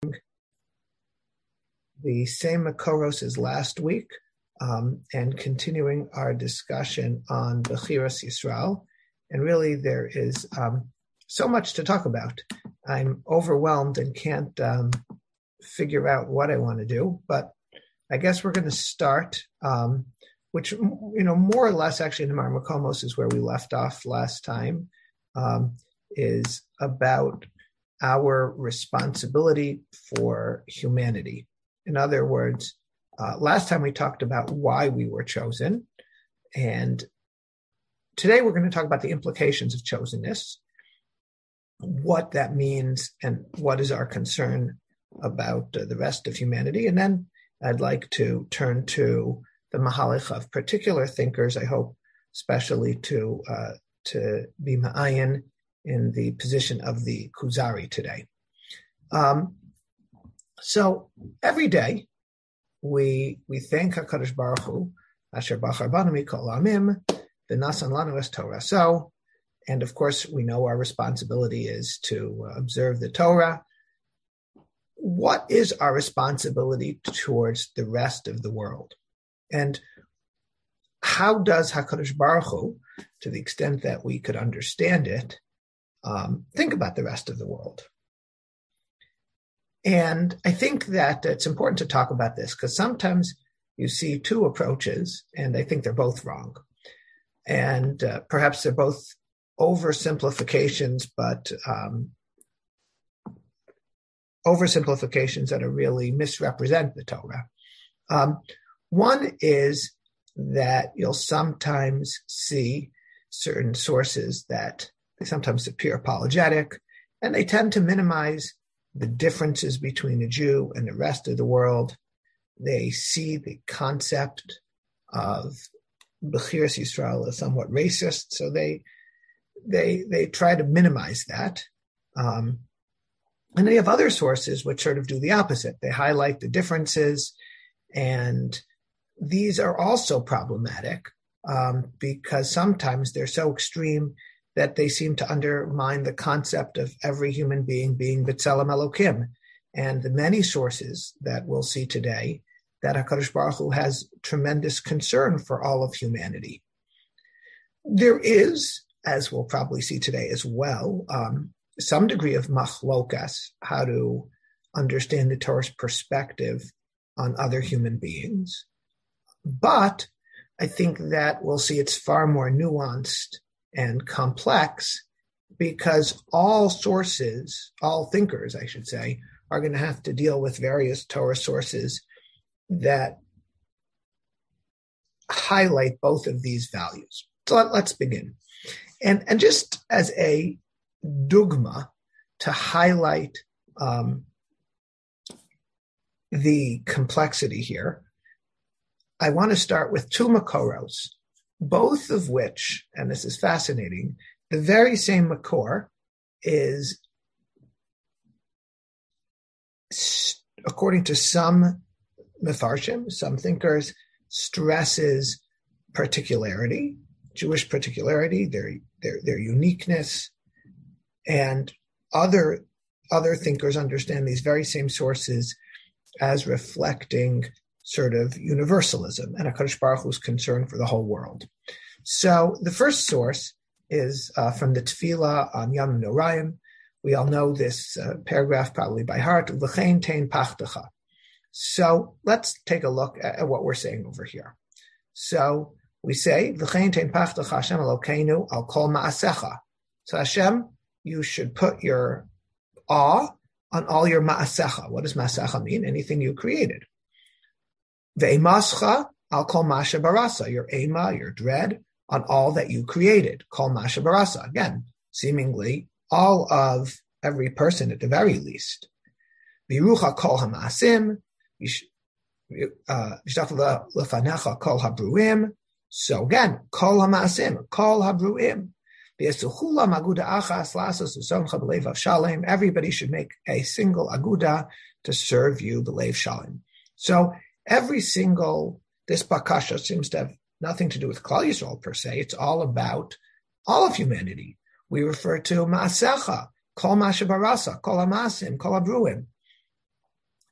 the same Makoros as last week, and continuing our discussion on Bechiras Yisrael. And really, there is so much to talk about. I'm overwhelmed and can't figure out what I want to do, but I guess we're going to start, which, more or less actually in Mar Makomos is where we left off last time, is about our responsibility for humanity. In other words, last time we talked about why we were chosen, and today we're going to talk about the implications of chosenness, what that means, and what is our concern about the rest of humanity. And then I'd like to turn to the Mahalach of particular thinkers, I hope especially to be ma'ayin in the position of the Kuzari today. So every day we thank HaKadosh Baruch Hu, Asher Bachar Banu Mikol Amim, V'nasan Lanu Es Torah. So, and of course we know our responsibility is to observe the Torah. What is our responsibility towards the rest of the world? And how does HaKadosh Baruch Hu, to the extent that we could understand it, think about the rest of the world? And I think that it's important to talk about this because sometimes you see two approaches, and I think they're both wrong. And perhaps they're both oversimplifications, but oversimplifications that are really misrepresent the Torah. One is that you'll sometimes see certain sources that they sometimes appear apologetic, and they tend to minimize the differences between a Jew and the rest of the world. They see the concept of Bechiras Yisrael as somewhat racist, so they try to minimize that. And they have other sources which sort of do the opposite. They highlight the differences, and these are also problematic because sometimes they're so extreme that they seem to undermine the concept of every human being B'Tselem Elokim, and the many sources that we'll see today that HaKadosh Baruch Hu has tremendous concern for all of humanity. There is, as we'll probably see today as well, some degree of machlokas, how to understand the Torah's perspective on other human beings. But I think that we'll see it's far more nuanced and complex because all sources, all thinkers, I should say, are going to have to deal with various Torah sources that highlight both of these values. So let's begin. And just as a dogma to highlight the complexity here, I want to start with two Makoros, both of which, and this is fascinating, the very same Makor is, according to some Mefarshim, some thinkers, stresses particularity, Jewish particularity, their uniqueness, and other thinkers understand these very same sources as reflecting sort of universalism and HaKadosh Baruch Hu's concern for the whole world. So the first source is from the Tefillah on Yom Noraim. We all know this paragraph probably by heart. V'chein tein pachtecha. So let's take a look at what we're saying over here. So we say, V'chein tein pachtecha Hashem Elokeinu al kol ma'asecha. So Hashem, you should put your awe on all your ma'asecha. What does ma'asecha mean? Anything you created. Ve'emascha al kol masha barasa. Your ema, your dread, on all that you created. Kol masha barasa. Again, seemingly all of every person at the very least. V'rucha kol ha'ma'asim. V'shtaf lefanecha kol habruim. So again, kol ha'ma'asim, kol habruim. Everybody should make a single aguda to serve you, b'leiv shalom. So every single, this bakasha seems to have nothing to do with Klal Yisrael per se. It's all about all of humanity. We refer to ma'asecha, kol masha barasa, kol ha'masim, kol habruim.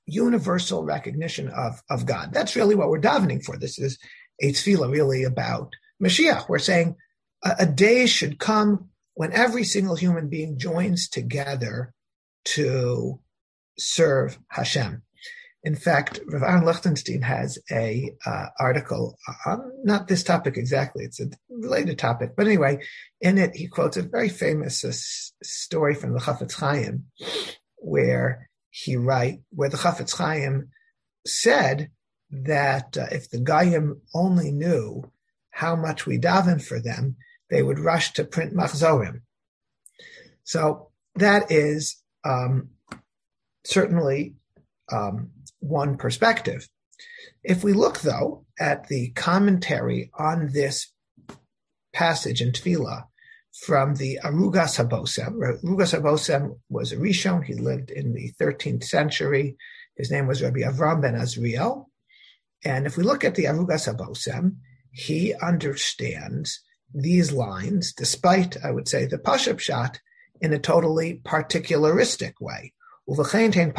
universal recognition of God. That's really what we're davening for. This is a tefillah really about Mashiach. We're saying a day should come when every single human being joins together to serve Hashem. In fact, Rav Aaron Lichtenstein has a article on not this topic exactly, it's a related topic, but anyway, in it he quotes a very famous story from the Chafetz Chaim, where the Chafetz Chaim said that if the Goyim only knew how much we daven for them, they would rush to print machzorim. So that is certainly one perspective. If we look, though, at the commentary on this passage in Tefillah from the Arugas HaBosem. Arugas HaBosem was a Rishon. He lived in the 13th century. His name was Rabbi Avram ben Azriel. And if we look at the Arugas HaBosem, he understands these lines, despite, I would say, the Pashup Pshat, in a totally particularistic way. What does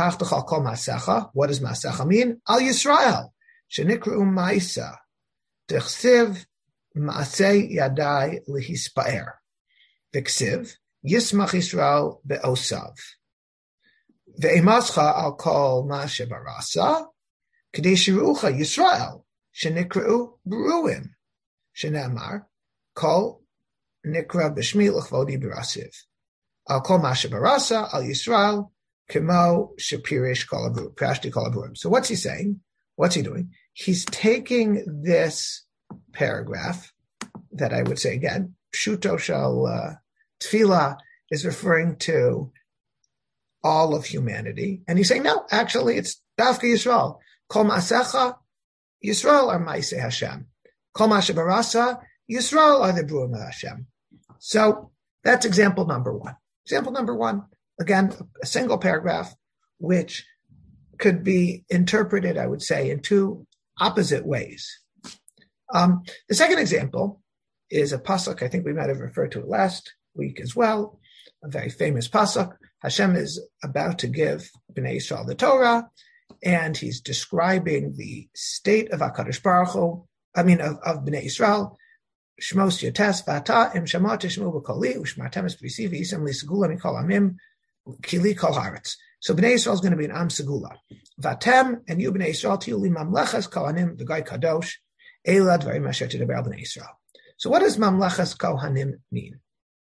Masecha mean? Al Yisrael, shenikru ma'isa, d'chsiv ma'asei yadai lihispaer, v'ksiv yismach Yisrael be'osav, ve'emascha al kol ma'aseh barasa, k'dei shirucha Yisrael, shenikru beruim, shenemar, kol nikra b'shmi l'chvodi barasiv, al kol ma'aseh barasa, al Yisrael, Kimo Shapirish Kolabur, Prashti Kolaburim. So what's he saying? What's he doing? He's taking this paragraph that I would say again, Pshuto Shal Tefillah is referring to all of humanity. And he's saying, no, actually it's Dafka Yisrael. Kol Ma'asecha, Yisrael are Ma'aseh Hashem. Kol Ma'aseh Barasa, Yisrael are the Bruim of Hashem. So that's example number one. Example number one. Again, a single paragraph, which could be interpreted, I would say, in two opposite ways. The second example is a pasuk. I think we might have referred to it last week as well. A very famous pasuk. Hashem is about to give Bnei Yisrael the Torah, and he's describing the state of HaKadosh Baruch Hu, of Bnei Yisrael. Shmos Yotes V'ata Im Shama Tishmu B'Koli U'Shmartem Es B'Risi V'Yisem L'Segula Mikol Amim Kili Kol Haaretz. So Bnei Yisrael is going to be an Am Segula. Vatem, and you Bnei Yisrael Tiyu Li Mamlechas Kohanim V'Gai Kadosh Eila Dvarim Asher Tidaber Bnei Yisrael. So what does Mamlechas Kohanim mean?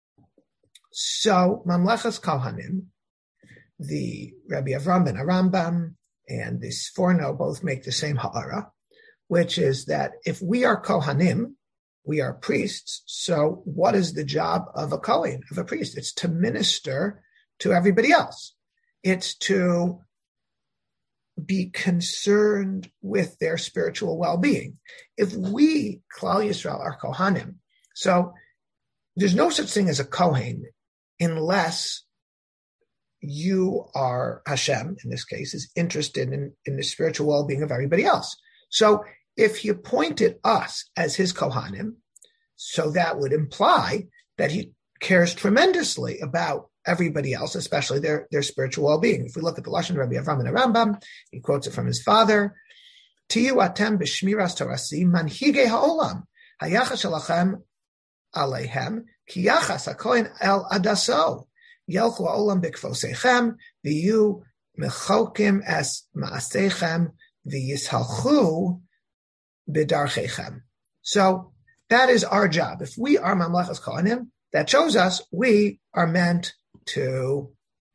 So Mamlechas Kohanim, the Rabbi Avram ben Arambam and the Sforno both make the same ha'ara, which is that if we are Kohanim, we are priests. So what is the job of a Kohen, of a priest? It's to minister to everybody else. It's to be concerned with their spiritual well-being. If we, Klal Yisrael, are Kohanim, so there's no such thing as a Kohen unless you are, Hashem, in this case, is interested in the spiritual well-being of everybody else. So if he appointed us as his Kohanim, so that would imply that he cares tremendously about everybody else, especially their spiritual well-being. If we look at the Lashon Rabbi Avram and Rambam, he quotes it from his father, Tiyu atem b'shmiras torasi manhige ha'olam, hayachas shalachem aleihem, ki yachas hakohen el adaso, yelchu ha'olam b'kfosechem, v'yu mechokim es ma'asechem, v'yishalchu b'darchechem. So that is our job. If we are Mamlechas Kohanim, that shows us we are meant to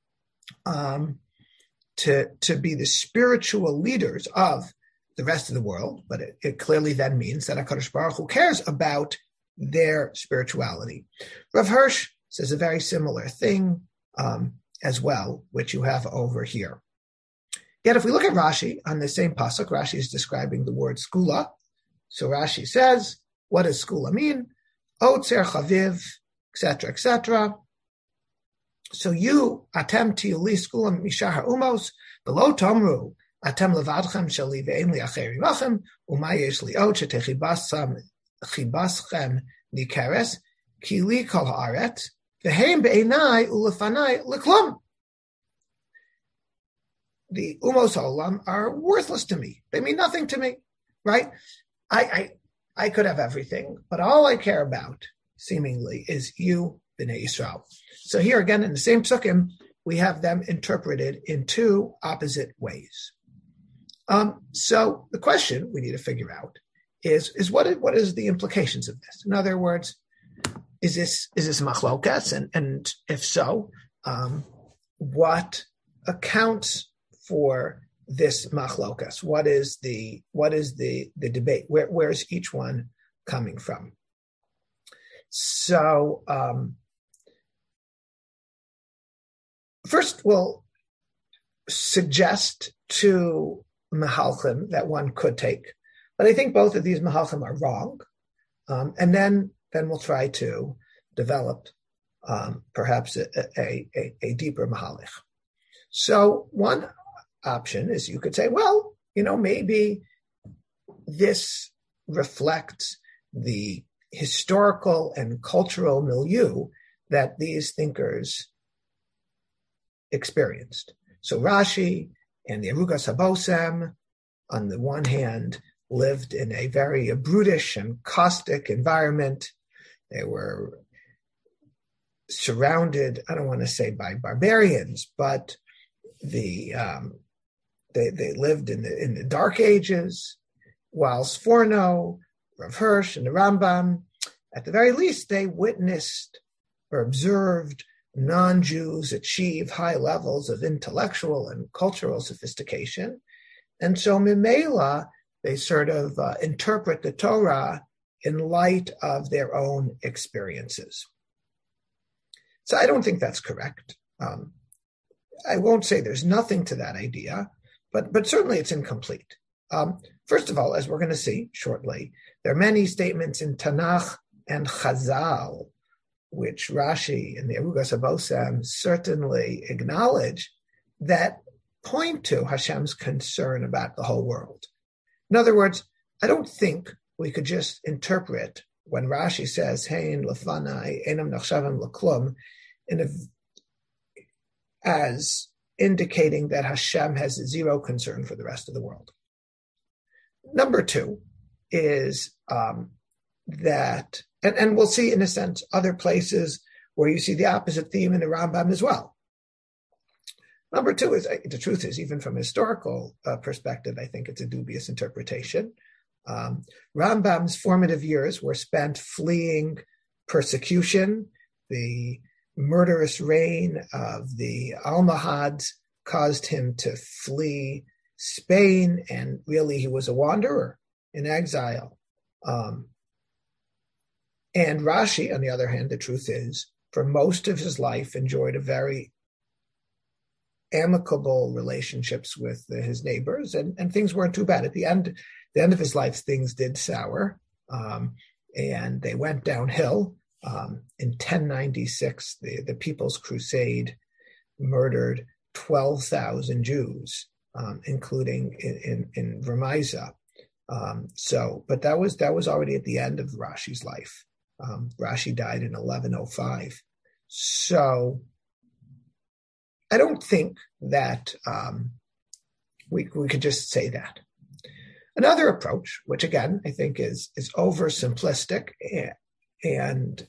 be the spiritual leaders of the rest of the world, but it clearly then means that HaKadosh Baruch Hu cares about their spirituality. Rav Hirsch says a very similar thing as well, which you have over here. Yet if we look at Rashi on the same pasuk, Rashi is describing the word skula. So Rashi says, what does skula mean? Otzer chaviv, etc., etc. So you, atem tiyuli skulam mishar ha'umos, below tomru, atem levadchem shali ve'em li'acheri machem, u'mayesh li'ot shetechibaschem nikeres, ki li kol ha'aret, ve'hem be'enai u'lefanai l'klum. the umos olam are worthless to me. They mean nothing to me, right? I could have everything, but all I care about, seemingly, is you, Bnei Yisrael. So here again, in the same psukim, we have them interpreted in two opposite ways. So the question we need to figure out is what is the implications of this? In other words, is this machlokas, and if so, what accounts for this machlokas? What is the debate? Where is each one coming from? So first, we'll suggest two mahalchim that one could take, but I think both of these mahalchim are wrong, and then we'll try to develop perhaps a deeper mahalich. So one option is you could say, well, maybe this reflects the historical and cultural milieu that these thinkers experienced. So Rashi and the Arugas HaBosem, on the one hand, lived in a very brutish and caustic environment. They were surrounded, I don't want to say by barbarians, but they lived in the Dark Ages, while Sforno, Rav Hirsch, and the Rambam, at the very least, they witnessed or observed non-Jews achieve high levels of intellectual and cultural sophistication. And so Mimela, they sort of interpret the Torah in light of their own experiences. So I don't think that's correct. I won't say there's nothing to that idea, but certainly it's incomplete. First of all, as we're going to see shortly, there are many statements in Tanakh and Chazal, which Rashi and the Arugas HaBosem certainly acknowledge, that point to Hashem's concern about the whole world. In other words, I don't think we could just interpret when Rashi says, Hein lefanai enam nachshavim leklum, as indicating that Hashem has zero concern for the rest of the world. Number two is that, and we'll see in a sense other places where you see the opposite theme in the Rambam as well. Number two is, the truth is, even from a historical perspective, I think it's a dubious interpretation. Rambam's formative years were spent fleeing persecution. The murderous reign of the Almohads caused him to flee Spain, and really he was a wanderer in exile. And Rashi, on the other hand, the truth is, for most of his life enjoyed a very amicable relationships with his neighbors, and things weren't too bad. At the end of his life, things did sour, and they went downhill. In 1096, the People's Crusade murdered 12,000 Jews, including in Ramaiza. But that was already at the end of Rashi's life. Rashi died in 1105. So I don't think that we could just say that. Another approach, which again I think is oversimplistic, and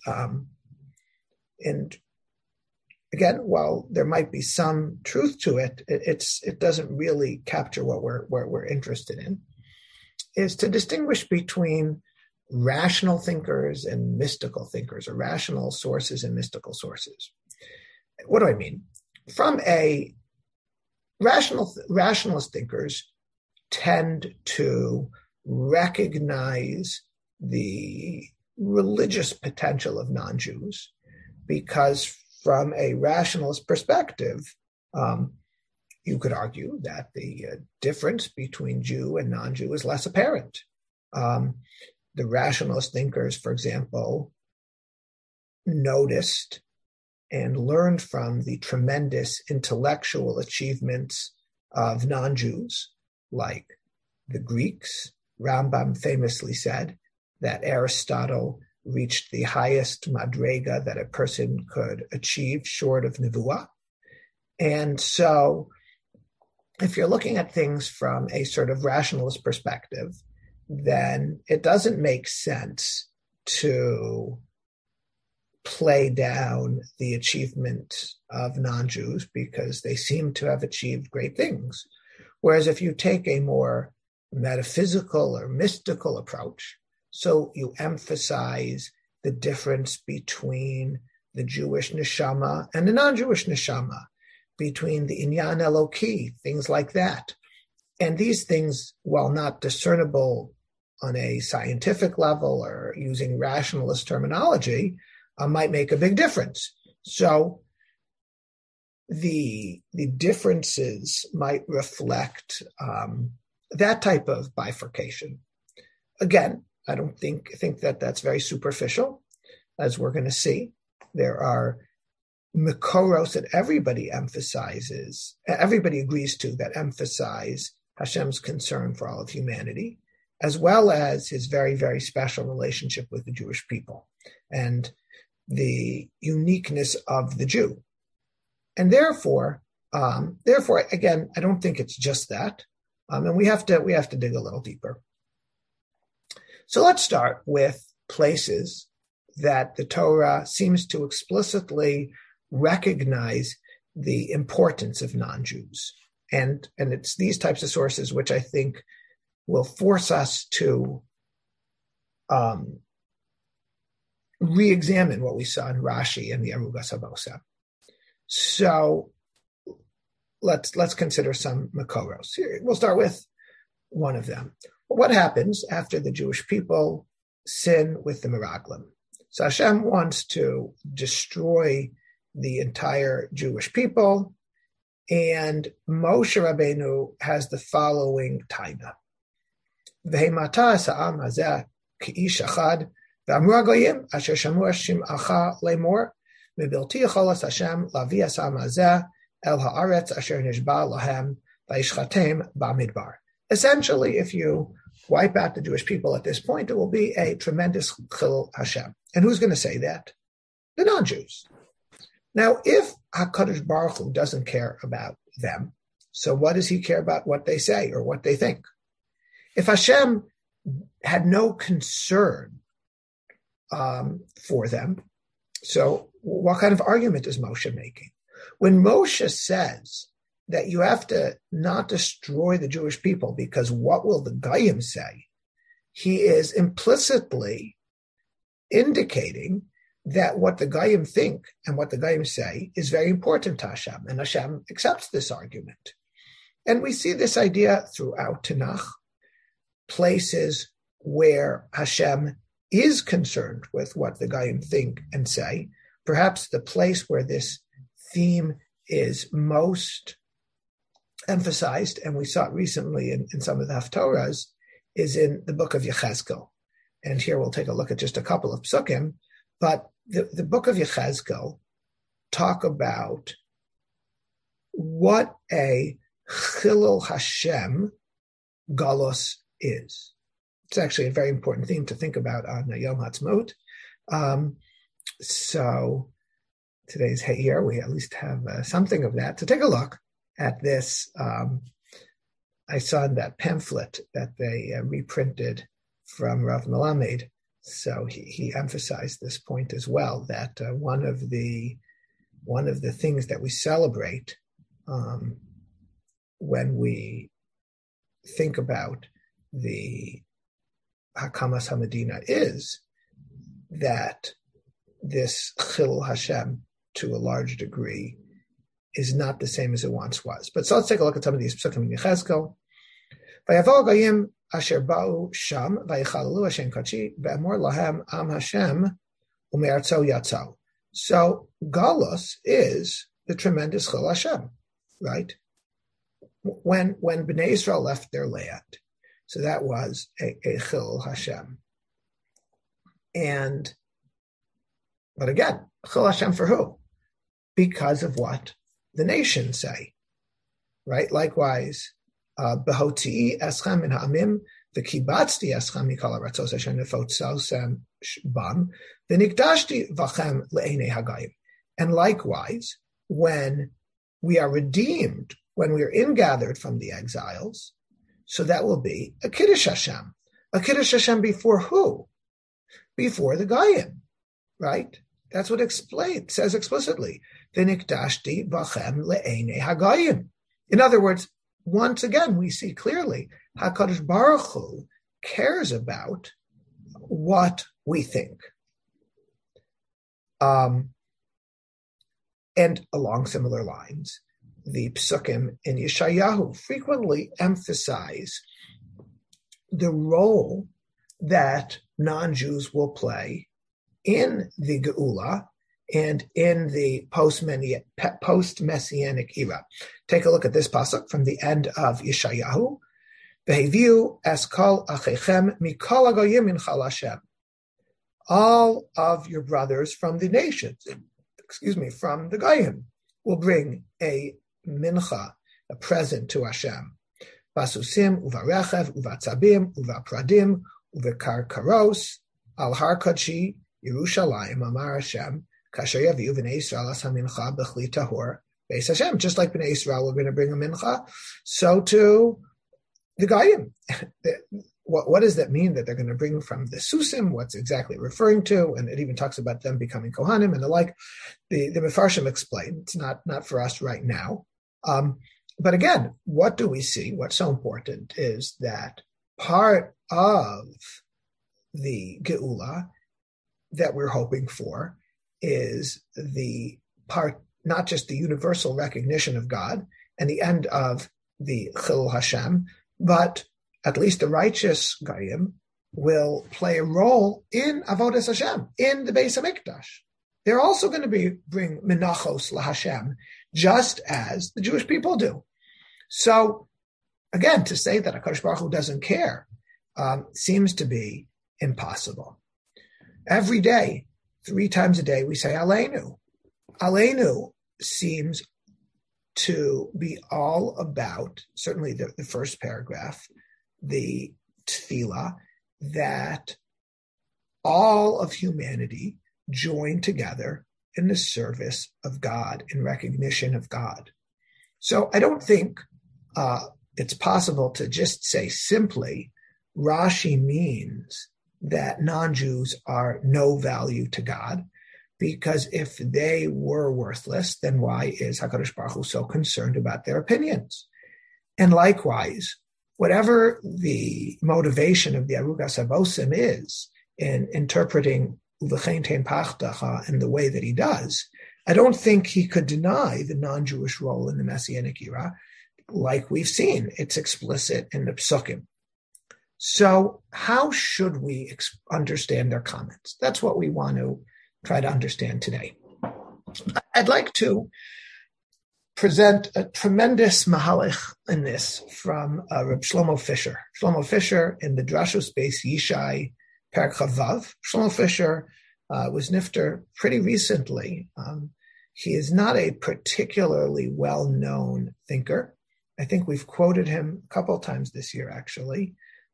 again, while there might be some truth to it, it doesn't really capture what we're interested in, is to distinguish between rational thinkers and mystical thinkers, or rational sources and mystical sources. What do I mean? From a rationalist thinkers tend to recognize the religious potential of non-Jews, because from a rationalist perspective, you could argue that the difference between Jew and non-Jew is less apparent. The rationalist thinkers, for example, noticed and learned from the tremendous intellectual achievements of non-Jews, like the Greeks. Rambam famously said that Aristotle reached the highest madrega that a person could achieve short of nevuah. And so if you're looking at things from a sort of rationalist perspective, then it doesn't make sense to play down the achievement of non-Jews because they seem to have achieved great things. Whereas if you take a more metaphysical or mystical approach, so you emphasize the difference between the Jewish neshama and the non-Jewish neshama, between the inyan eloki, things like that. And these things, while not discernible on a scientific level or using rationalist terminology, might make a big difference. So the differences might reflect that type of bifurcation. Again, I don't think that that's very superficial, as we're going to see. There are Mekoros that everybody agrees to, that emphasize Hashem's concern for all of humanity, as well as his very, very special relationship with the Jewish people and the uniqueness of the Jew. And therefore, again, I don't think it's just that. And we have to dig a little deeper. So let's start with places that the Torah seems to explicitly recognize the importance of non-Jews. And it's these types of sources which I think will force us to re-examine what we saw in Rashi and the Arugas Habosa. So let's consider some Mekoros. Here, we'll start with one of them. What happens after the Jewish people sin with the Meraglim? So Hashem wants to destroy the entire Jewish people, and Moshe Rabbeinu has the following taina. V'heimata sa'am hazeh k'ish achad v'amru hagoyim asher shamu shim'acha lemor mebilti yicholas Hashem lavi sa'am hazeh el haaretz asher nishba lahem v'yishchatem ba'midbar. Essentially, if you wipe out the Jewish people at this point, it will be a tremendous chilul Hashem. And who's going to say that? The non-Jews. Now, if HaKadosh Baruch Hu doesn't care about them, so what does he care about what they say or what they think? If Hashem had no concern for them, so what kind of argument is Moshe making? When Moshe says that you have to not destroy the Jewish people because what will the Goyim say, he is implicitly indicating that what the Goyim think and what the Goyim say is very important to Hashem, and Hashem accepts this argument. And we see this idea throughout Tanakh, places where Hashem is concerned with what the Goyim think and say. Perhaps the place where this theme is most emphasized, and we saw it recently in some of the Haftorahs, is in the book of Yechezkel. And here we'll take a look at just a couple of psukim, but the book of Yechezkel talk about what a Chilul Hashem Galus is. It's actually a very important theme to think about on Yom Ha'atzmaut. So today's year, we at least have something of that. So take a look at this. I saw in that pamphlet that they reprinted from Rav Melamed. So he emphasized this point as well, that one of the things that we celebrate when we think about the Hakamas Hamadina is that this Chilul Hashem, to a large degree, is not the same as it once was. But so let's take a look at some of these psukim in Yechezkel. Vayavo Goyim asher ba'u sham vayichalelu Hashem kachi ve'amor lahem am Hashem ume'artzo yatzau. So Galus is the tremendous Chilul Hashem, right? When Bnei Israel left their land, so that was a Chilul Hashem. But again, Chilul Hashem for who? Because of what the nations say, right? Likewise, Behotii eschem min ha'amim v'kibatzti eschem mikol haratzos asher nefotzosem bam v'nikdashti v'chem le'enei hagayim. And likewise, when we are redeemed when we're ingathered from the exiles, so that will be a Kiddush Hashem. A Kiddush Hashem before who? Before the Goyim, right? That's what it says explicitly. V'nikdashti bachem le'enei hagoyim. In other words, once again, we see clearly HaKadosh Baruch Hu cares about what we think. And along similar lines, the psukim in Yeshayahu frequently emphasize the role that non-Jews will play in the Geula and in the post-Messianic era. Take a look at this pasuk from the end of Yeshayahu. V'heviu es kol achechem mikol hagoyim minchal Hashem. All of your brothers from the nations, from the Goyim, will bring a mincha, a present to Hashem. Basusim, uvarechev, uvatzabim, uvapradim, uvakarkaros, al har kodshi, Yerushalayim, Amar Hashem, kasher yaviu v'nei Yisrael as hamincha b'chli tahor, Beis Hashem. Just like Bnei Yisrael were going to bring a mincha, so too the Goyim. What does that mean that they're going to bring from the Susim? What's exactly referring to? And it even talks about them becoming Kohanim and the like. The Mefarshim explain. It's not for us right now. But again, what do we see? What's so important is that part of the Geula that we're hoping for is the part, not just the universal recognition of God and the end of the Chilul Hashem, but at least the righteous Goyim will play a role in Avodas Hashem, in the Beis HaMikdash. They're also going to bring Menachos LaHashem, just as the Jewish people do. So, again, to say that HaKadosh Baruch Hu doesn't care seems to be impossible. Every day, 3 times a day, we say Aleinu. Aleinu seems to be all about, certainly the first paragraph, the tefillah, that all of humanity join together in the service of God, in recognition of God. So I don't think it's possible to just say simply, Rashi means that non-Jews are no value to God, because if they were worthless, then why is HaKadosh Baruch Hu so concerned about their opinions? And likewise, whatever the motivation of the Arugas HaBosim is in interpreting Uvechein Tein Pachtacha in the way that he does, I don't think he could deny the non-Jewish role in the Messianic era, like we've seen. It's explicit in the Psukim. So how should we understand their comments? That's what we want to try to understand today. I'd like to present a tremendous mahalach in this from Reb Shlomo Fisher. Shlomo Fisher in the Drashos Beis Yishai, Perek Chavav. Shlomo Fisher was nifter pretty recently. He is not a particularly well-known thinker. I think we've quoted him a couple of times this year, actually.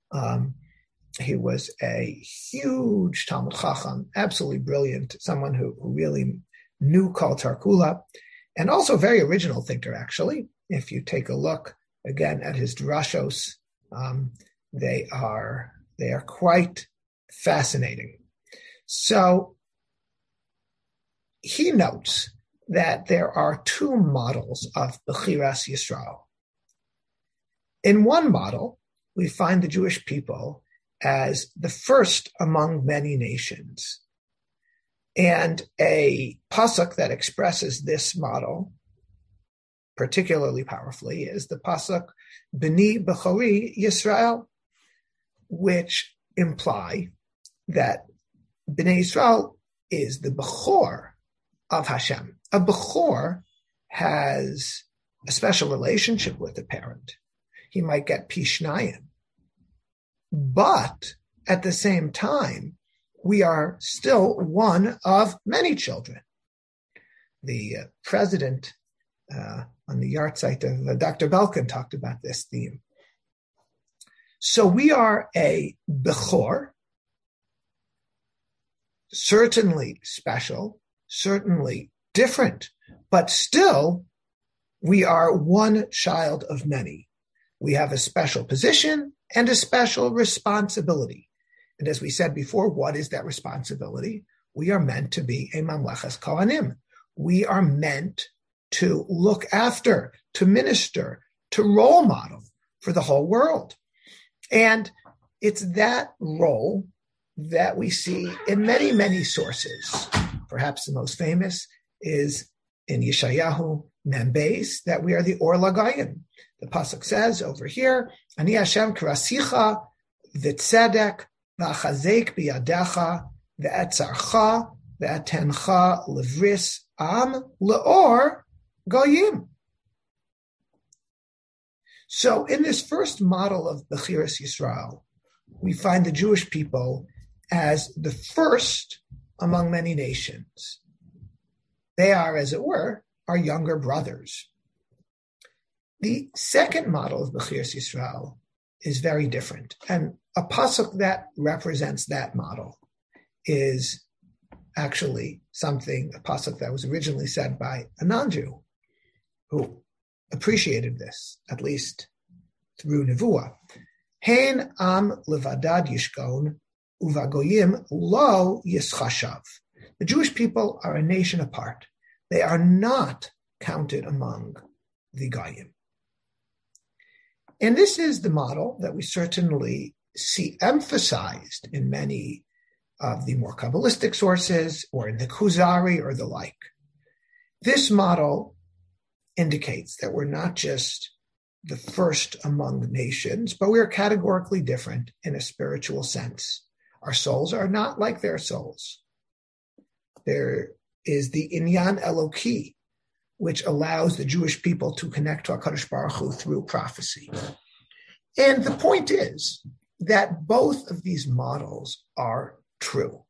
He was a huge Talmud Chacham, absolutely brilliant, someone who really knew Kol Tarkula, and also a very original thinker, actually. If you take a look, again, at his drashos, they are quite fascinating. So he notes that there are 2 models of Bechiras Yisrael. In one model, we find the Jewish people as the first among many nations. And a pasuk that expresses this model particularly powerfully is the pasuk B'ni Bechori Yisrael, which imply that B'nai Yisrael is the Bechor of Hashem. A Bechor has a special relationship with the parent. He might get Pishnayim. But at the same time, we are still one of many children. The president on the yahrzeit of Dr. Belkin talked about this theme. So we are a Bechor, certainly special, certainly different, but still We are one child of many. We have a special position and a special responsibility. And as we said before, what is that responsibility? We are meant to be a mamlechas kohanim. We are meant to look after, to minister, to role model for the whole world. And it's that role that we see in many, many sources. Perhaps the most famous is in Yeshayahu Mem Beis, that we are the Or Lagayim. The pasuk says over here, Ani Hashem karasicha v'tzedek v'achazek biyadecha v'etzarcha v'etencha levris am leor goyim. So in this first model of Bechiras Yisrael, we find the Jewish people as the first among many nations. They are, as it were, our younger brothers. The second model of Bechiras Yisrael is very different. And a pasuk that represents that model is actually a pasuk that was originally said by a non-Jew who appreciated this, at least through Nevuah. Hein am levadad yishkon uvagoyim lo yischashav. The Jewish people are a nation apart. They are not counted among the Goyim. And this is the model that we certainly see emphasized in many of the more Kabbalistic sources or in the Kuzari or the like. This model indicates that we're not just the first among nations, but we are categorically different in a spiritual sense. Our souls are not like their souls. There is the Inyan Eloki, which allows the Jewish people to connect to HaKadosh Baruch Hu through prophecy. And the point is that both of these models are true.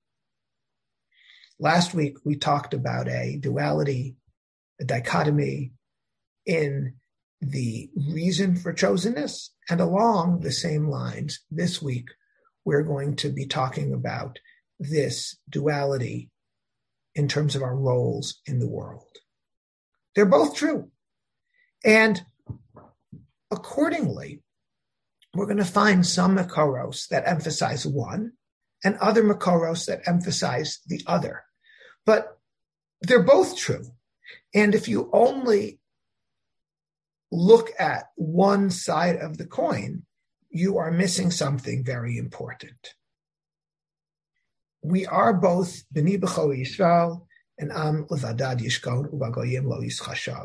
Last week, we talked about a duality, a dichotomy in the reason for chosenness. And along the same lines, this week, we're going to be talking about this duality in terms of our roles in the world. They're both true. And accordingly, we're going to find some makoros that emphasize one and other makoros that emphasize the other. But they're both true. And if you only look at one side of the coin, you are missing something very important. We are both B'nai B'chol Yisrael and Am Levadad Yishkon Uvagoyim Lo Yischashav.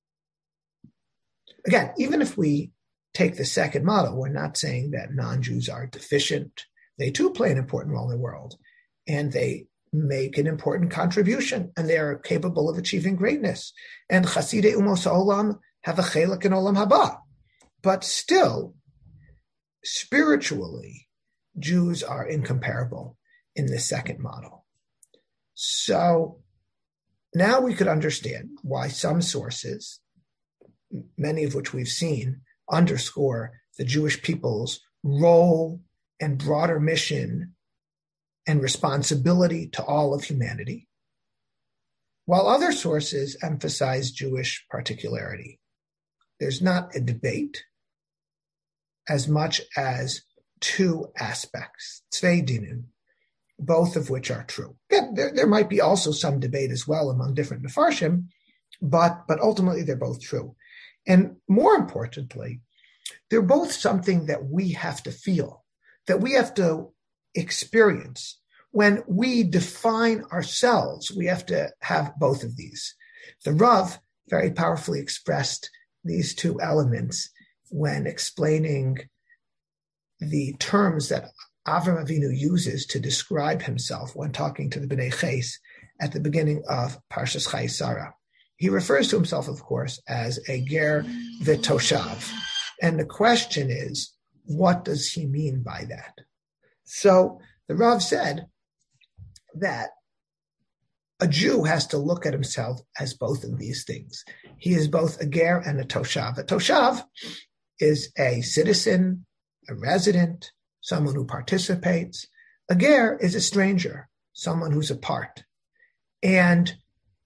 Again, even if we take the second model, we're not saying that non-Jews are deficient. They too play an important role in the world, and they make an important contribution, and they are capable of achieving greatness. And Chasidei Umos Olam have a chelak in Olam Haba. But still, spiritually, Jews are incomparable in the second model. So now we could understand why some sources, many of which we've seen, underscore the Jewish people's role and broader mission and responsibility to all of humanity, while other sources emphasize Jewish particularity. There's not a debate as much as two aspects, tzvei dinim, both of which are true. Again, there might be also some debate as well among different Mefarshim, but ultimately they're both true. And more importantly, they're both something that we have to feel, that we have to experience. When we define ourselves, we have to have both of these. The Rav very powerfully expressed these two elements when explaining the terms that Avram Avinu uses to describe himself when talking to the Bnei Ches at the beginning of Parshas Chayei Sarah. He refers to himself, of course, as a ger v'toshav. And the question is, what does he mean by that? So the Rav said that a Jew has to look at himself as both of these things. He is both a ger and a toshav. A toshav is a citizen, a resident, someone who participates. A ger is a stranger, someone who's apart. And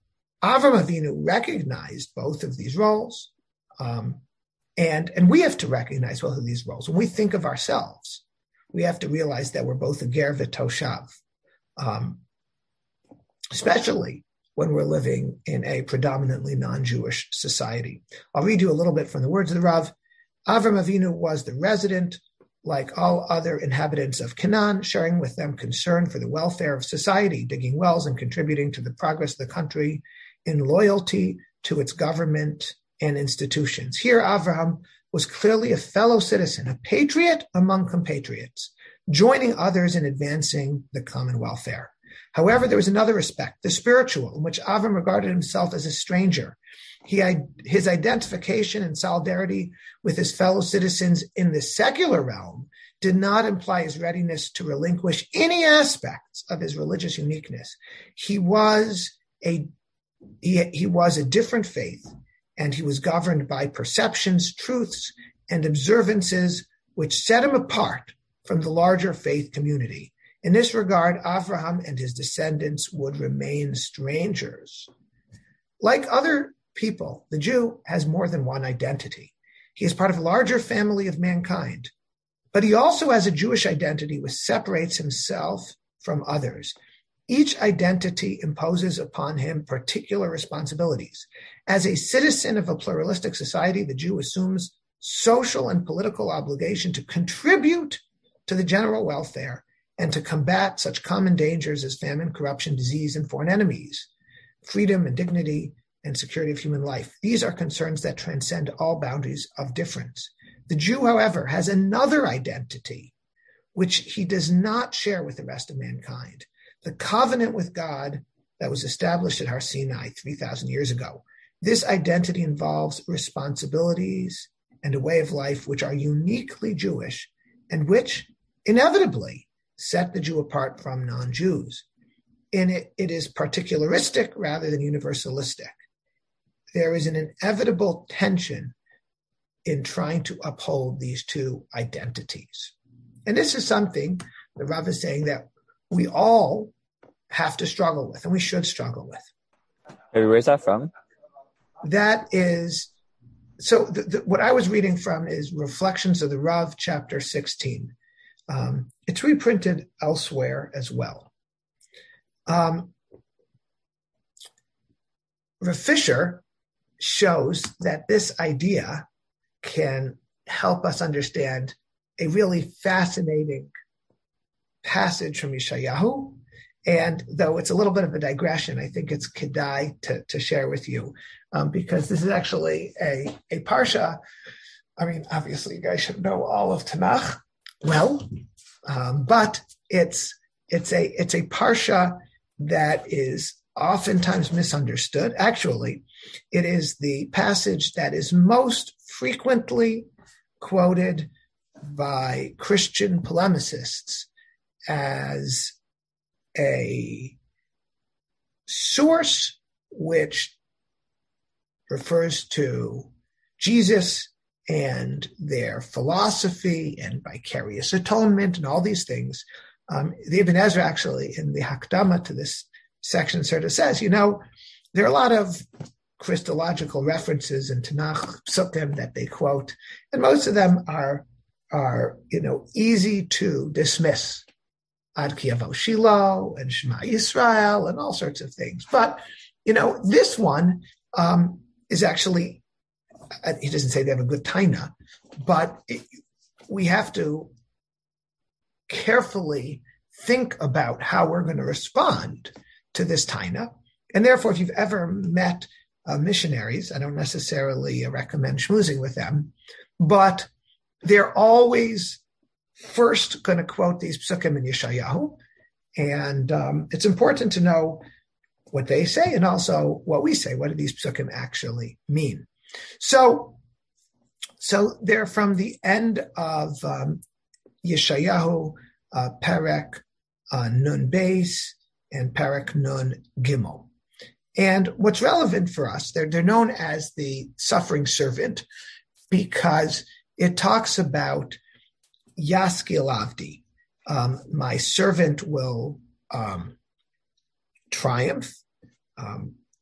Avram Avinu recognized both of these roles, and we have to recognize both of these roles. When we think of ourselves, we have to realize that we're both a ger v'toshav, especially when we're living in a predominantly non-Jewish society. I'll read you a little bit from the words of the Rav. Avram Avinu was the resident, like all other inhabitants of Canaan, sharing with them concern for the welfare of society, digging wells and contributing to the progress of the country in loyalty to its government and institutions. Here, Avraham was clearly a fellow citizen, a patriot among compatriots, joining others in advancing the common welfare. However, there was another aspect, the spiritual, in which Avram regarded himself as a stranger. His identification and solidarity with his fellow citizens in the secular realm did not imply his readiness to relinquish any aspects of his religious uniqueness. He was a different faith, and he was governed by perceptions, truths, and observances which set him apart from the larger faith community. In this regard, Avraham and his descendants would remain strangers. Like other people, the Jew has more than one identity. He is part of a larger family of mankind, but he also has a Jewish identity which separates himself from others. Each identity imposes upon him particular responsibilities. As a citizen of a pluralistic society, the Jew assumes social and political obligation to contribute to the general welfare and to combat such common dangers as famine, corruption, disease, and foreign enemies, freedom and dignity, and security of human life. These are concerns that transcend all boundaries of difference. The Jew, however, has another identity, which he does not share with the rest of mankind. The covenant with God that was established at Har Sinai 3,000 years ago. This identity involves responsibilities and a way of life which are uniquely Jewish and which inevitably set the Jew apart from non-Jews. In it is particularistic rather than universalistic. There is an inevitable tension in trying to uphold these two identities. And this is something the Rav is saying that we all have to struggle with, and we should struggle with. Where's that from? That is, so what I was reading from is Reflections of the Rav, chapter 16. It's reprinted elsewhere as well. Rav Fisher shows that this idea can help us understand a really fascinating passage from Yeshayahu. And though it's a little bit of a digression, I think it's kedai to share with you, because this is actually a parsha. I mean, obviously you guys should know all of Tanakh well, but it's a parsha that is oftentimes misunderstood. Actually, it is the passage that is most frequently quoted by Christian polemicists as a source which refers to Jesus and their philosophy and vicarious atonement and all these things. The Ibn Ezra actually, in the Hakdama to this section, sort of says, there are a lot of Christological references in Tanakh, Psukim that they quote, and most of them are easy to dismiss. Ad Ki Yavo Shiloh and Shema Yisrael and all sorts of things. But, this one is actually, he doesn't say they have a good taina, but we have to carefully think about how we're going to respond to this taina. And therefore, if you've ever met missionaries, I don't necessarily recommend schmoozing with them, but they're always first going to quote these psukim in Yeshayahu. And it's important to know what they say and also what we say. What do these psukim actually mean? So they're from the end of Yeshayahu, Perek Nun Beis and Perek Nun Gimel. And what's relevant for us, they're known as the suffering servant because it talks about Yaskil Avdi, my servant will triumph.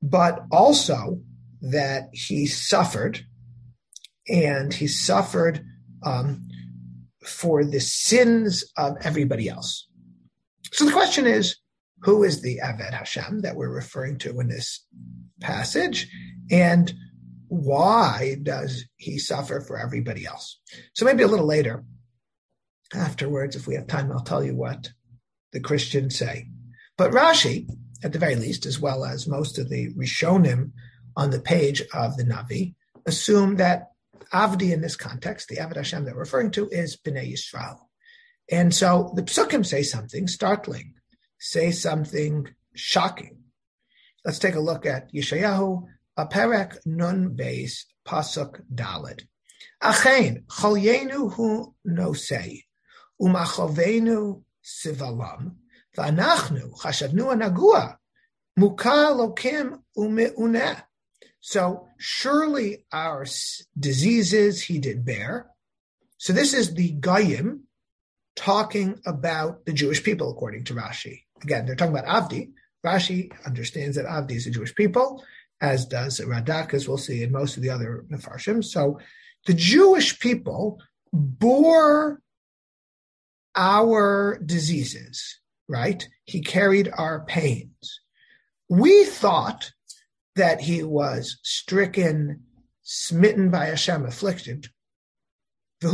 but also that he suffered, and he suffered for the sins of everybody else. So the question is, who is the Aved Hashem that we're referring to in this passage, and why does he suffer for everybody else? So maybe a little later, afterwards, if we have time, I'll tell you what the Christians say. But Rashi, at the very least, as well as most of the Rishonim on the page of the Navi, assume that Avdi in this context, the Aved Hashem that we're referring to, is Bnei Yisrael. And so the Psukim say something startling, say something shocking. Let's take a look at Yeshayahu, Perek Nun Beis, Pasuk Daled. Achein, Cholyenu hu nosei, Umachovenu sivalam, V'anachnu chashadnu anagua, Muka lokim umeuneh. So surely our diseases he did bear. So this is the Goyim talking about the Jewish people, according to Rashi. Again, they're talking about Avdi. Rashi understands that Avdi is a Jewish people, as does Radak, as we'll see in most of the other Mefarshim. So the Jewish people bore our diseases, right? He carried our pains. We thought that he was stricken, smitten by Hashem, afflicted. But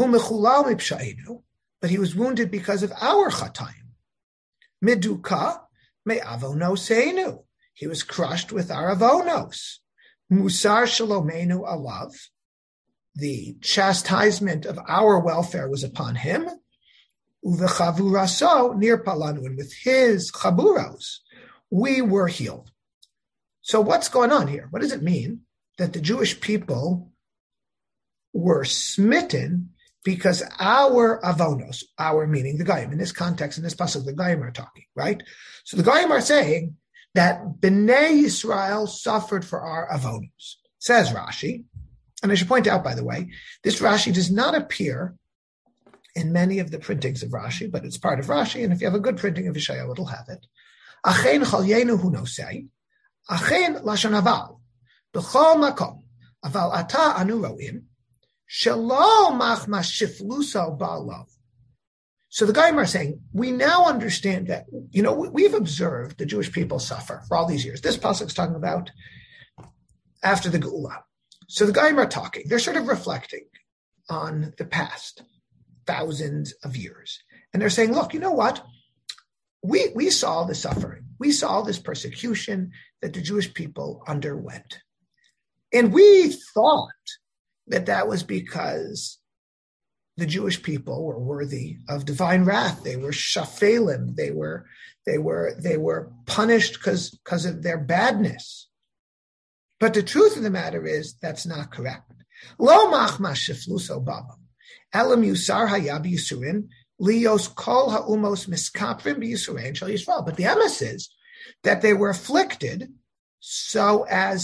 he was wounded because of our chatayim. Miduka me'avonoseinu. He was crushed with our avonos. Musar shalomenu alav. The chastisement of our welfare was upon him. Uvechavuraso nir palanu. And with his chaburos, we were healed. So what's going on here? What does it mean that the Jewish people were smitten because our avonos, our meaning the Goyim, in this context, in this pasuk, the Goyim are talking, right? So the Goyim are saying that Bnei Yisrael suffered for our avonos, says Rashi. And I should point out, by the way, this Rashi does not appear in many of the printings of Rashi, but it's part of Rashi, and if you have a good printing of Yeshayahu, it'll have it. Achein cholyenu hu nosei, achein lashon aval, b'chol makom, aval ata anu ro'im, shelo machmas shifluso ba'alo. So the Goyim are saying, we now understand that, we've observed the Jewish people suffer for all these years. This pasuk is talking about after the Geula. So the Goyim are talking, they're sort of reflecting on the past thousands of years. And they're saying, look, you know what? We saw the suffering. We saw this persecution that the Jewish people underwent. And we thought that was because the Jewish people were worthy of divine wrath. They were shafelim. They were punished because of their badness. But the truth of the matter is that's not correct. Lo machmas shefluso babam, elam yusar hayab yisurin lios kol haumos miskaprim b'yisurein shel Yisrael. But the emes is that they were afflicted so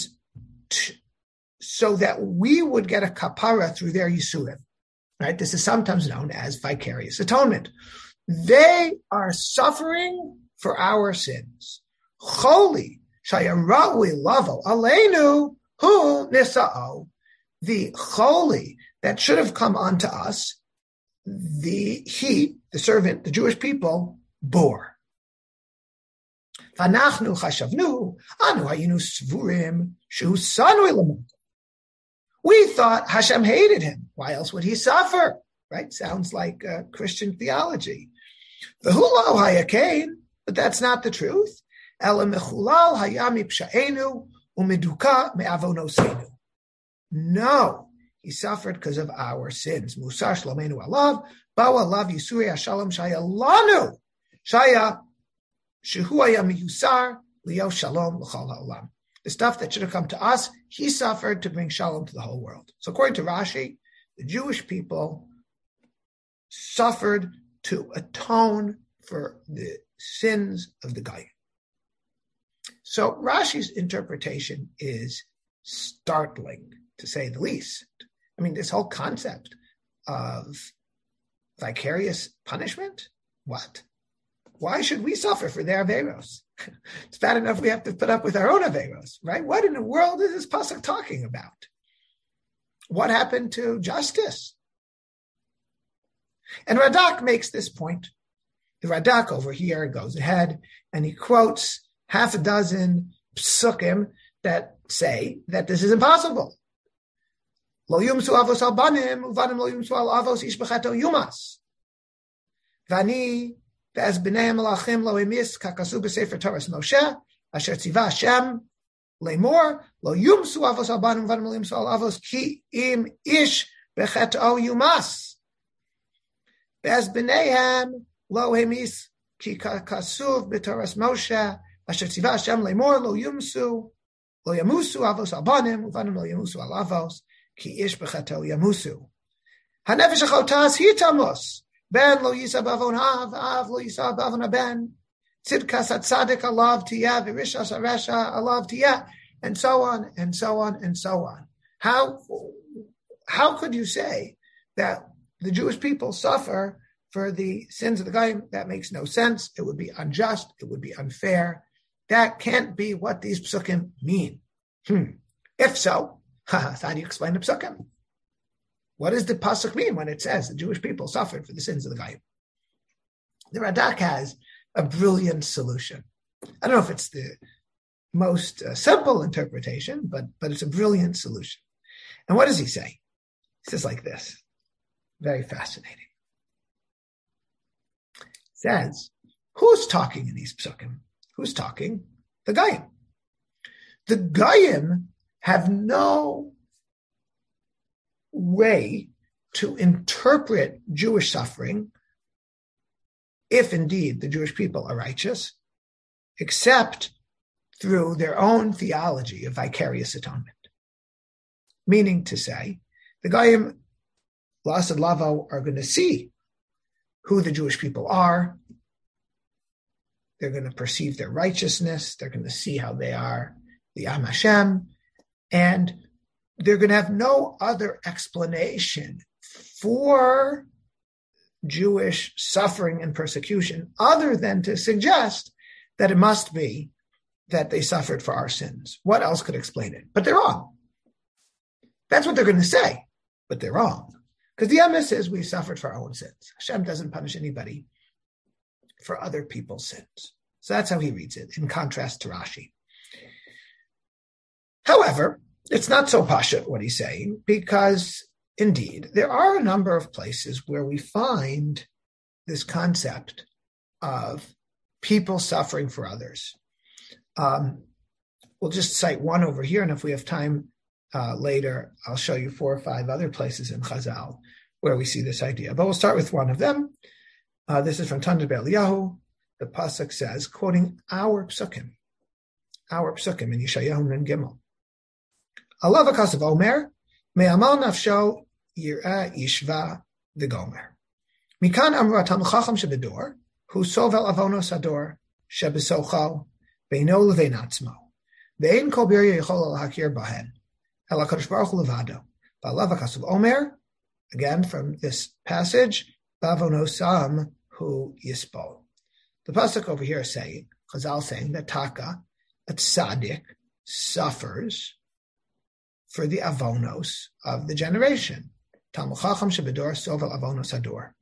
that we would get a kapara through their yisurim. Right? This is sometimes known as vicarious atonement. They are suffering for our sins. Choli shayara'ui lavo aleinu hu nisa'o. The choli that should have come unto us, the servant, the Jewish people, bore. V'anachnu chashavnu anu hayinu svurim shu sanui l'mokim. We thought Hashem hated him. Why else would he suffer? Right? Sounds like Christian theology. But that's not the truth. No, he suffered because of our sins. Musar shlomenu alav, bawa alav yisuri hashalom shaya lanu, shaya shehu haya miyusar liyo shalom l'chol ha'olam. The stuff that should have come to us, he suffered to bring shalom to the whole world. So according to Rashi, the Jewish people suffered to atone for the sins of the Goyim. So Rashi's interpretation is startling, to say the least. I mean, this whole concept of vicarious punishment, what? Why should we suffer for their averos? It's bad enough we have to put up with our own averos, right? What in the world is this pasuk talking about? What happened to justice? And Radak makes this point. The Radak over here goes ahead and he quotes half a dozen psukim that say that this is impossible. Lo yumsu avos al banim, uvanim lo yumsu al avos ish b'cheto yumas. Vani ve'ez b'nei malachim lo emis kakasu b'sefer Torah Moshe, asher tziva Hashem lemor, lo yumsu avos al banim, uvanim lo yumsu al avos ki im ish b'cheto yumas. Ve'ez b'neihem lo emis ki kakasu b'Torah Moshe, asher tziva Hashem lemor, lo yumsu lo yamusu avos al banim, uvanim lo yamusu al avos ki ish b'chato yamusu. Hanefesh achotas hi tamos. Ben lo yisa b'avon av lo yisa b'avon ben. Tzidkas atzadik alav tiyah v'rishas haresha alav tiyah, and so on and so on and so on. How could you say that the Jewish people suffer for the sins of the Goyim? That makes no sense. It would be unjust. It would be unfair. That can't be what these psukim mean. If so, how do you explain the psukim? What does the pasuk mean when it says the Jewish people suffered for the sins of the Goyim? The Radak has a brilliant solution. I don't know if it's the most simple interpretation, but it's a brilliant solution. And what does he say? He says like this, very fascinating. He says, who's talking in these psukim? Who's talking? The Goyim. The Goyim have no way to interpret Jewish suffering, if indeed the Jewish people are righteous, except through their own theology of vicarious atonement. Meaning to say, the Goyim, Lasad Lavo, are going to see who the Jewish people are. They're going to perceive their righteousness. They're going to see how they are the Am Hashem, and they're going to have no other explanation for Jewish suffering and persecution other than to suggest that it must be that they suffered for our sins. What else could explain it? But they're wrong. That's what they're going to say, but they're wrong. Because the emes is we suffered for our own sins. Hashem doesn't punish anybody for other people's sins. So that's how he reads it, in contrast to Rashi. However, it's not so pashut what he's saying, because indeed, there are a number of places where we find this concept of people suffering for others. We'll just cite one over here, and if we have time later, I'll show you 4 or 5 other places in Chazal where we see this idea. But we'll start with one of them. This is from Tanit B'Eliyahu. The pasuk says, quoting our psukim in Yeshayahu and Gimel. Allah v'kasav omer, me'amal nafsho yir'ah yishva v'gomer. Mikan amru atam chacham shebedor, hu sovel avonos ador, shebesocho, beino levein atzmo. Ve'ein kol birya yichol lahakir bahen, el HaKadosh Baruch Hu levado. Allah v'kasav omer, again from this passage, bavonosam hu yispol. The pasuk over here is saying, Chazal saying that Taka, a tzaddik, suffers for the avonos of the generation. Talmud Chacham shebedor sovel avonos ador.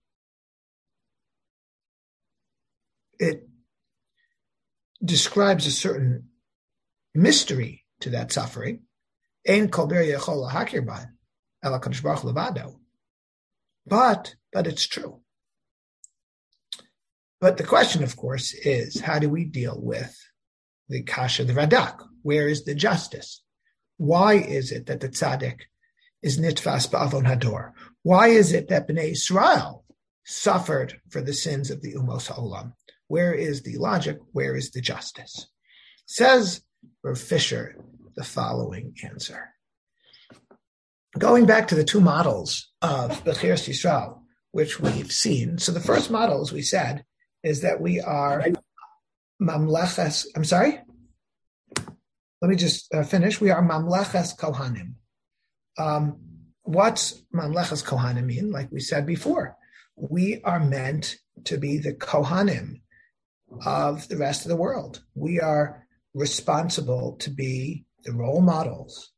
It describes a certain mystery to that suffering. Ein kol bir yechol lahakir ban, el HaKadosh Baruch Hu levado. But it's true. But the question, of course, is how do we deal with the kasha, the Radak? Where is the justice? Why is it that the tzaddik is nitfas ba'avon hador? Why is it that Bnei Israel suffered for the sins of the Umos Ha'olam? Where is the logic? Where is the justice? Says Rav Fisher the following answer. Going back to the 2 models of Bechiras Yisrael, which we've seen. So the first model, as we said, is that we are mamleches. I'm sorry? Let me just finish. We are mamleches kohanim. What's mamleches kohanim mean? Like we said before, we are meant to be the kohanim of the rest of the world. We are responsible to be the role models.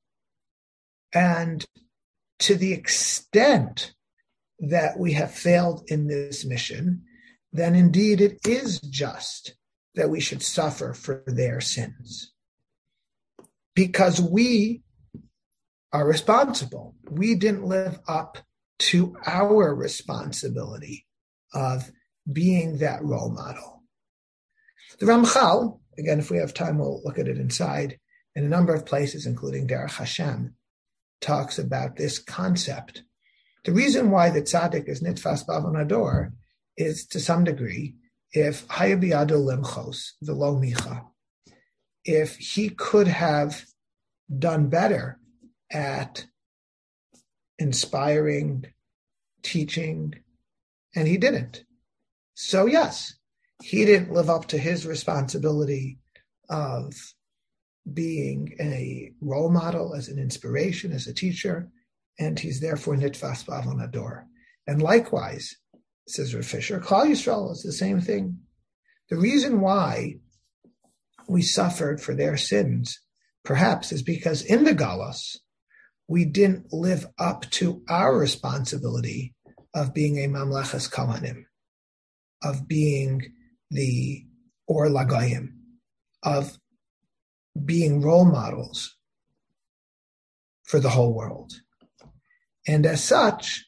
And to the extent that we have failed in this mission, then indeed it is just that we should suffer for their sins. Because we are responsible. We didn't live up to our responsibility of being that role model. The Ramchal, again, if we have time, we'll look at it inside, in a number of places, including Derech Hashem, talks about this concept. The reason why the tzaddik is nitfas b'avon hador is, to some degree, if hayabiyado limchos v'lo micha, if he could have done better at inspiring, teaching, and he didn't. So yes, he didn't live up to his responsibility of being a role model, as an inspiration, as a teacher, and he's therefore nitfas b'avon hador. And likewise, says Rav Fisher, Klal Yisrael is the same thing. The reason why we suffered for their sins, perhaps, is because in the Galus, we didn't live up to our responsibility of being a Mamleches Kohanim, of being the Or Lagayim, of being role models for the whole world. And as such,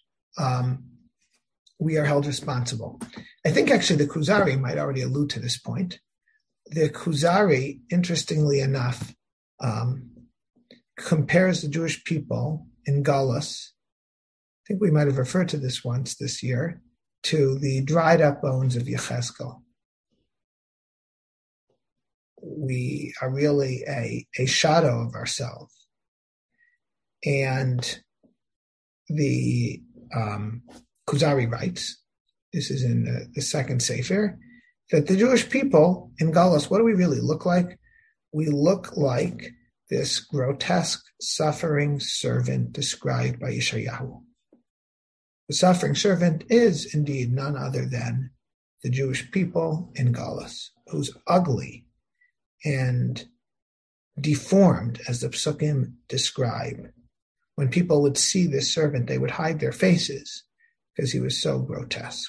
we are held responsible. I think actually the Kuzari might already allude to this point. The Kuzari, interestingly enough, compares the Jewish people in Galus, I think we might have referred to this once this year, to the dried up bones of Yechezkel. We are really a shadow of ourselves. And the Kuzari writes, this is in the second Sefer, that the Jewish people in Galus, what do we really look like? We look like this grotesque, suffering servant described by Yeshayahu. The suffering servant is indeed none other than the Jewish people in Galus, who's ugly and deformed, as the Psukim describe. When people would see this servant, they would hide their faces because he was so grotesque.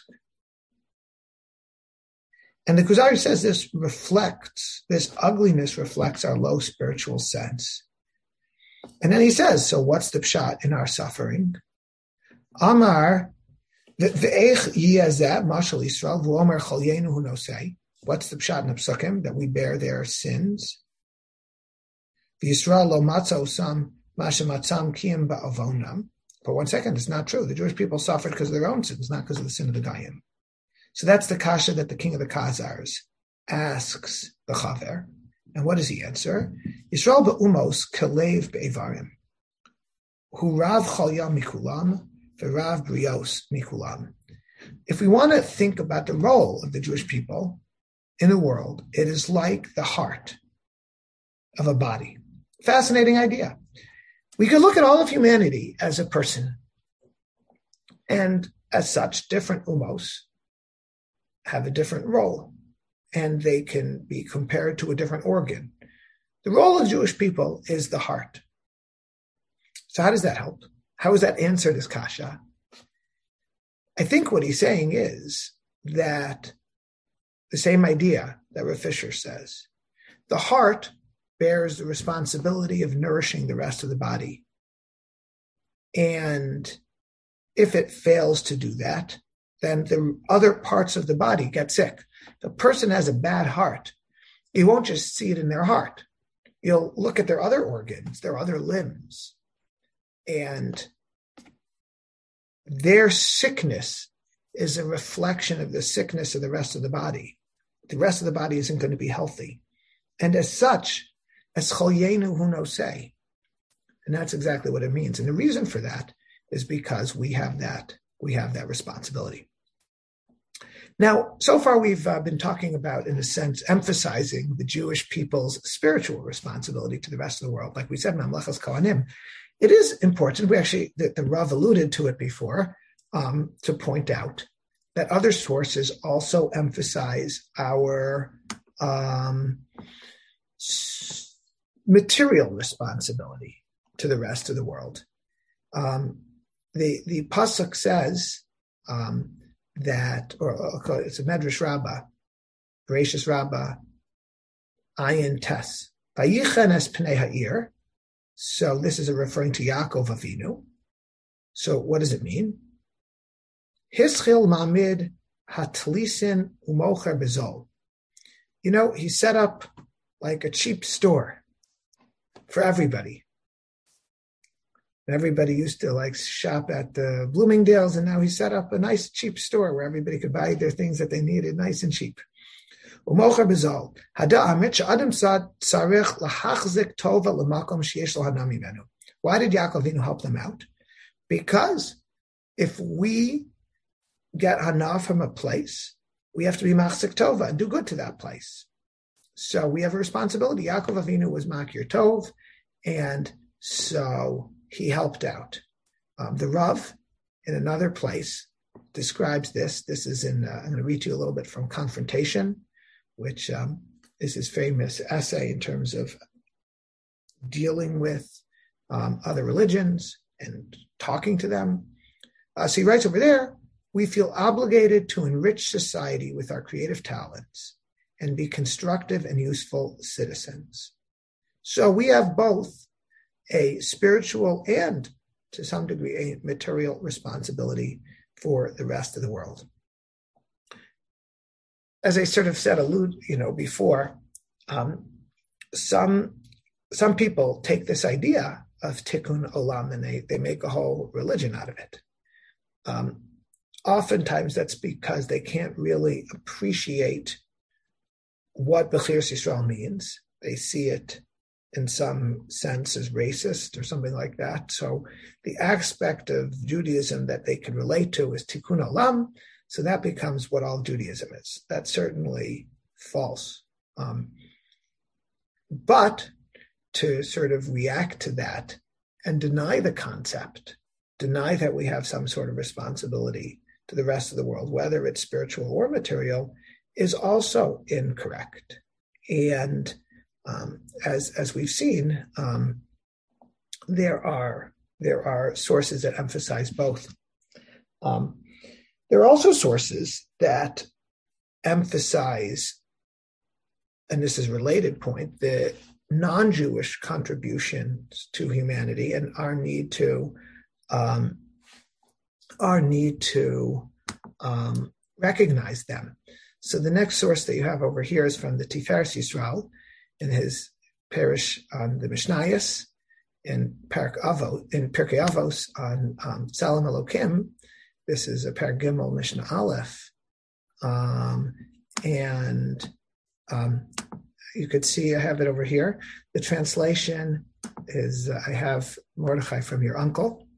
And the Kuzari says this ugliness reflects our low spiritual sense. And then he says, so what's the pshat in our suffering? Amar, v'eich yiyazeh mashal Yisrael, v'omer chol yenu hu nosei. What's the pshat in the psukim? That we bear their sins. V'Yisrael lo matza osam masha matzam kiyim ba'avonam. For 1 second, it's not true. The Jewish people suffered because of their own sins, not because of the sin of the Goyim. So that's the kasha that the king of the Khazars asks the Chaver. And what does he answer? Yisrael be'umos kelev be'evarim. Hu rav chalya mikulam, v'rav brios mikulam. If we want to think about the role of the Jewish people in the world, it is like the heart of a body. Fascinating idea. We could look at all of humanity as a person. And as such, different umos have a different role. And they can be compared to a different organ. The role of Jewish people is the heart. So how does that help? How is that answered as kasha? I think what he's saying is that the same idea that Rav Fisher says. The heart bears the responsibility of nourishing the rest of the body. And if it fails to do that, then the other parts of the body get sick. If a person has a bad heart, you won't just see it in their heart. You'll look at their other organs, their other limbs, and their sickness is a reflection of the sickness of the rest of the body. The rest of the body isn't going to be healthy. And as such, as cholyenu hu nosei. And that's exactly what it means. And the reason for that is because we have that responsibility. Now, so far we've been talking about, in a sense, emphasizing the Jewish people's spiritual responsibility to the rest of the world. Like we said, Mamleches Kohanim. It is important, the Rav alluded to it before, to point out that other sources also emphasize our material responsibility to the rest of the world. The pasuk says that, or it's a Medrash Rabbah, Gracious Rabbah, Ayin Tes, Vayichen es Pnei Ha'ir. So this is referring to Yaakov Avinu. So what does it mean? Hischil Mamid Hatlisin Umocher Bezol. He set up like a cheap store for everybody. Everybody used to shop at the Bloomingdale's, and now he set up a nice cheap store where everybody could buy their things that they needed nice and cheap. Umocher Bezol. Hada Amit Sh'adam Sad Sarich Lahachzik Tova L'makom Sheyesh Lo Hana Mimenu. Why did Yaakov Avinu help them out? Because if we get hana from a place, we have to be machzik tova and do good to that place. So we have a responsibility. Yaakov Avinu was makir tov, and so he helped out. The Rav, in another place, describes this. This is I'm going to read to you a little bit from Confrontation, which is his famous essay in terms of dealing with other religions and talking to them. So he writes over there, we feel obligated to enrich society with our creative talents and be constructive and useful citizens. So we have both a spiritual and, to some degree, a material responsibility for the rest of the world. As I sort of said, before, some people take this idea of tikkun olam and they make a whole religion out of it. Oftentimes that's because they can't really appreciate what Bechiras Yisrael means. They see it in some sense as racist or something like that. So the aspect of Judaism that they can relate to is tikkun olam. So that becomes what all Judaism is. That's certainly false. But to sort of react to that and deny the concept, deny that we have some sort of responsibility to the rest of the world, whether it's spiritual or material, is also incorrect. And as we've seen, there are sources that emphasize both. There are also sources that emphasize, and this is a related point, the non-Jewish contributions to humanity and our need to recognize them. So the next source that you have over here is from the Tiferes Yisrael in his parish on the Mishnayos, in Pirkei Avos on Salam Elokim. This is a Perek Gimel Mishnah Aleph, and you could see I have it over here. The translation is I have Mordechai from your uncle.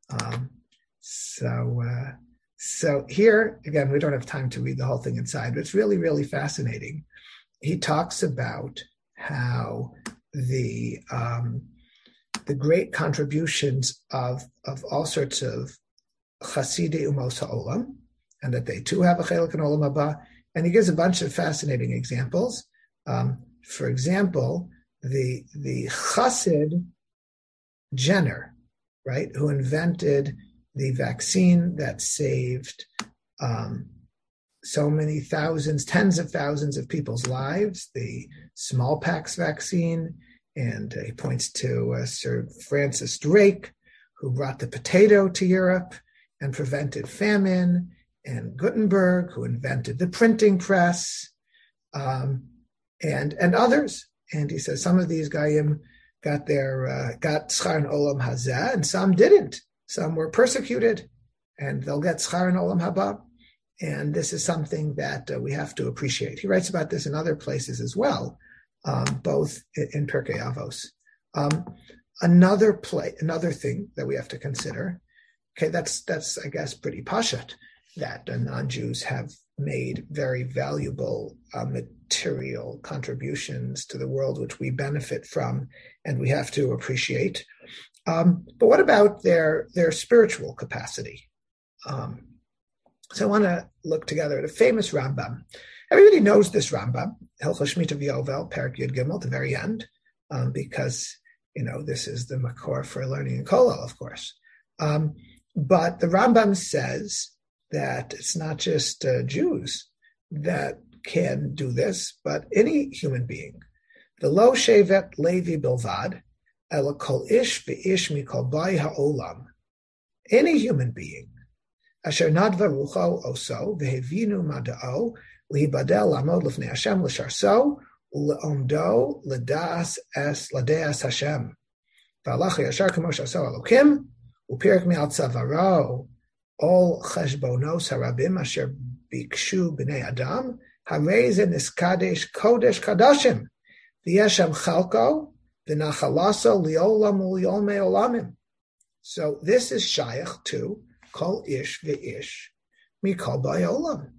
So here again, we don't have time to read the whole thing inside, but it's really, really fascinating. He talks about how the great contributions of all sorts of Chasidei Umos HaOlam, and that they too have a chelik in Olam Haba, and he gives a bunch of fascinating examples. For example, the Chassid Jenner, right, who invented the vaccine that saved so many thousands, tens of thousands of people's lives, the smallpox vaccine, and he points to Sir Francis Drake, who brought the potato to Europe and prevented famine, and Gutenberg, who invented the printing press, and others. And he says some of these Goyim got schar in Olam Hazeh, and some didn't. Some were persecuted, and they'll get schar in Olam Haba. And this is something that we have to appreciate. He writes about this in other places as well, both in Pirkei Avos. Another thing that we have to consider. Okay, that's I guess pretty pashat that non-Jews have made very valuable material contributions to the world, which we benefit from, and we have to appreciate. But what about their spiritual capacity? So I want to look together at a famous Rambam. Everybody knows this Rambam, Hilchos Shemitah V'Yovel, Perek Yud Gimel, the very end, because this is the makor for learning in Kollel, of course. But the Rambam says that it's not just Jews that can do this, but any human being. V'lo shevet Levi bilvad, ela kol ish v'ish mikol bai ha'olam. Any human being. Asher nadva rucho oso v'hevinu mada'o lihibadel lamod lefnei Hashem l'sharso u'le'omdo l'das Hashem. V'alach yashar k'mo sharso Elokim u'pirik me'al tzavaro ol cheshbonos harabim asher bikshu b'nei Adam harei ze niskadesh kodesh kadashim v'yeshem chalko v'nachalaso li'olam u'li'olmei olamim. So this is shaykh to Kol ish ve'ish mikol bai olam.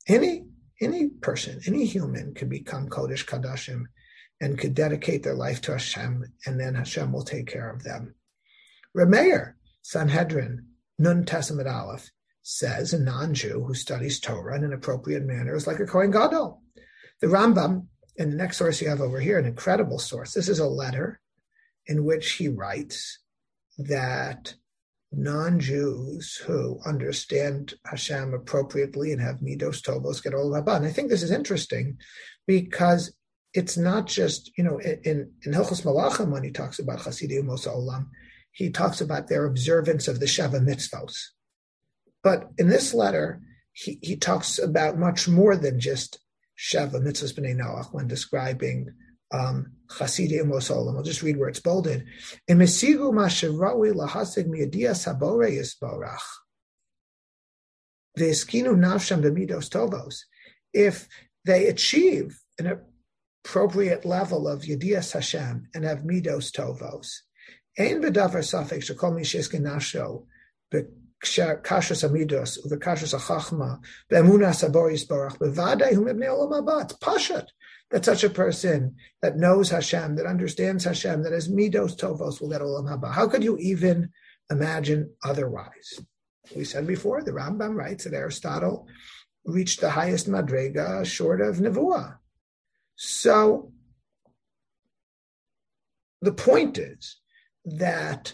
Any person, any human can become Kodesh Kadashim and could dedicate their life to Hashem, and then Hashem will take care of them. Rameir, Sanhedrin, Nun Testament Aleph, says a non-Jew who studies Torah in an appropriate manner is like a Kohen Gadol. The Rambam, in the next source you have over here, an incredible source. This is a letter in which he writes that non-Jews who understand Hashem appropriately and have midos tovos get olam haba. And I think this is interesting because it's not just, in Hilchos Malachim, when he talks about Chasidei Umos Olam, he talks about their observance of the Sheva mitzvos. But in this letter, he talks about much more than just Sheva mitzvos b'nei Noach when describing Chasidei Umos Olam. I'll just read where it's bolded. Emesigu masherawi lahasig miyadias habore yisborach ve'eskinu nafsham b'midos tovos. If they achieve an appropriate level of yadias Hashem and have midos tovos, ein b'davar safek shekol mi sheiskin nafsho b'kashras amidos u'b'kashras hachachma b'emunas habore yisborach b'vadai hu mibnei olam haba. It's pashat that such a person that knows Hashem, that understands Hashem, that has midos tovos will get olam haba. How could you even imagine otherwise? We said before, the Rambam writes that Aristotle reached the highest madrega short of nevuah. So the point is that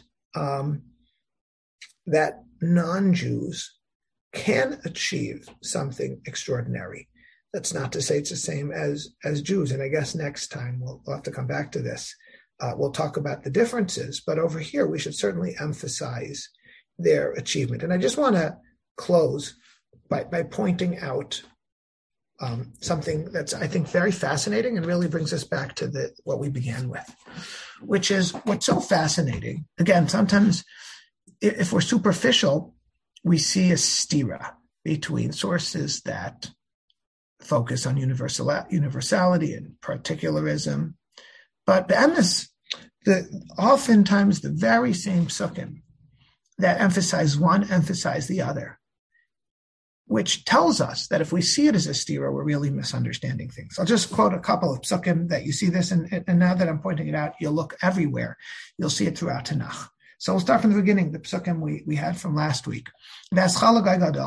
that non-Jews can achieve something extraordinary. That's not to say it's the same as Jews. And I guess next time we'll have to come back to this. We'll talk about the differences. But over here, we should certainly emphasize their achievement. And I just want to close by pointing out something that's, I think, very fascinating and really brings us back to what we began with, which is what's so fascinating. Again, sometimes if we're superficial, we see a stira between sources that focus on universality and particularism. But be'emes, oftentimes the very same psukim that emphasize one emphasize the other, which tells us that if we see it as a stira, we're really misunderstanding things. I'll just quote a couple of psukim that you see this, and now that I'm pointing it out, you'll look everywhere. You'll see it throughout Tanakh. So we'll start from the beginning, the psukim we had from last week. These are the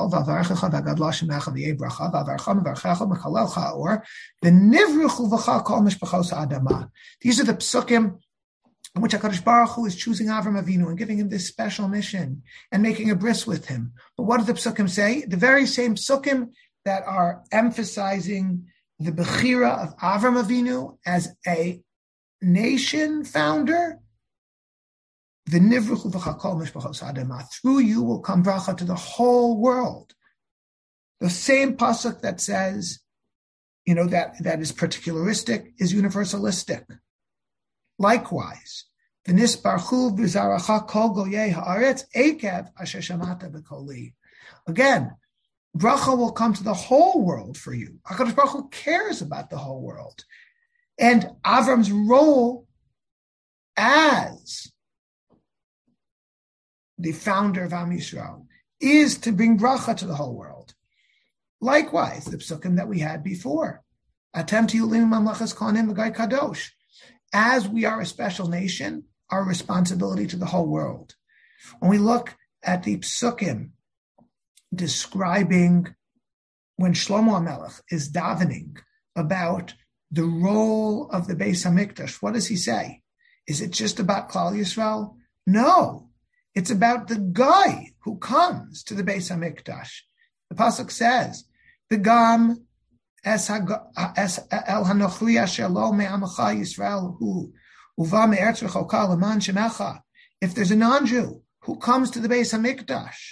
psukim in which HaKadosh Baruch Hu is choosing Avram Avinu and giving him this special mission and making a bris with him. But what do the psukim say? The very same psukim that are emphasizing the bechira of Avram Avinu as a nation founder. Through you will come bracha to the whole world. The same pasuk that says, that is particularistic is universalistic. Likewise, again, bracha will come to the whole world for you. HaKadosh Baruch Hu cares about the whole world. And Avram's role as the founder of Am Yisrael is to bring bracha to the whole world. Likewise, the psukim that we had before. Atem tiyulim mamlachas kohanim v'gai kadosh. As we are a special nation, our responsibility to the whole world. When we look at the psukim describing when Shlomo HaMelech is davening about the role of the Beis HaMikdash. What does he say? Is it just about Klal Yisrael? No, it's about the guy who comes to the Beis HaMikdash. The pasuk says, "The gam es el hanochri asher lo me'amecha Yisrael hu uva me'eretz rechoka leman shemecha." If there's a non-Jew who comes to the Beis HaMikdash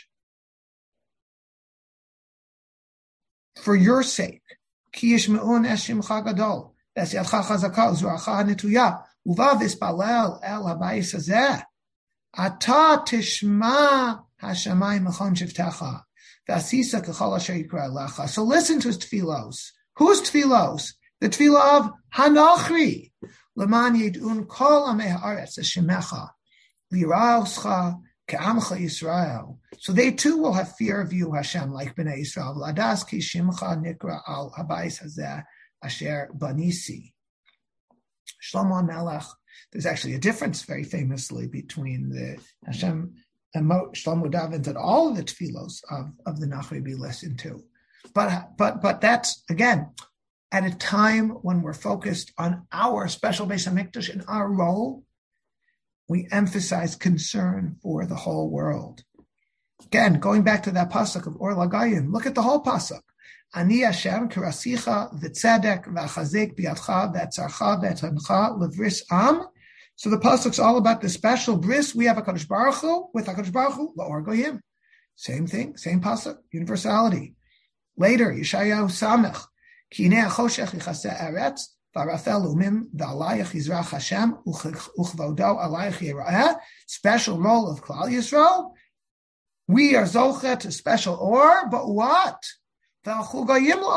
for your sake, ki yishme'un es shimcha gadol, es yadcha chazaka u'zruacha ha'netuya, uva v'spalel el habayis hazeh, ata tishma hashamayim mechon shivtecha, v'asisa k'chol asher yikra elecha. So listen to his tefillos. Whose tefillos? The tefillah of Hanochri, leman yid'un kol amei haaretz es shemecha, v'yiraoscha ke'amcha Yisrael. So they too will have fear of you, Hashem, like Bnei Yisrael. Ladas ki shimcha nikra al habayis hazeh asher banisi. Shlomo HaMelech, there's actually a difference very famously between the Hashem and Shlomo davens and all of the tefillos of the Nachri be listened to. But that's, again, at a time when we're focused on our special Beis HaMikdash and our role, we emphasize concern for the whole world. Again, going back to that pasuk of Or Lagayim, look at the whole pasuk. Ani Hashem kirasicha v'tzedek v'achazek biyadcha v'etzarcha v'etancha levris am. So the pasuk's all about the special bris we have HaKadosh Baruch Hu, with HaKadosh Baruch Hu, La'or Goyim. Same thing, same pasuk, universality. Later, Yeshayahu Samech, ki hinei hachoshech yichaseh eretz, v'arafel umim v'alayich yizrach Hashem, uchvodo alayich yira'eh. Special role of Klal Yisrael. We are zochet to special or, but what? The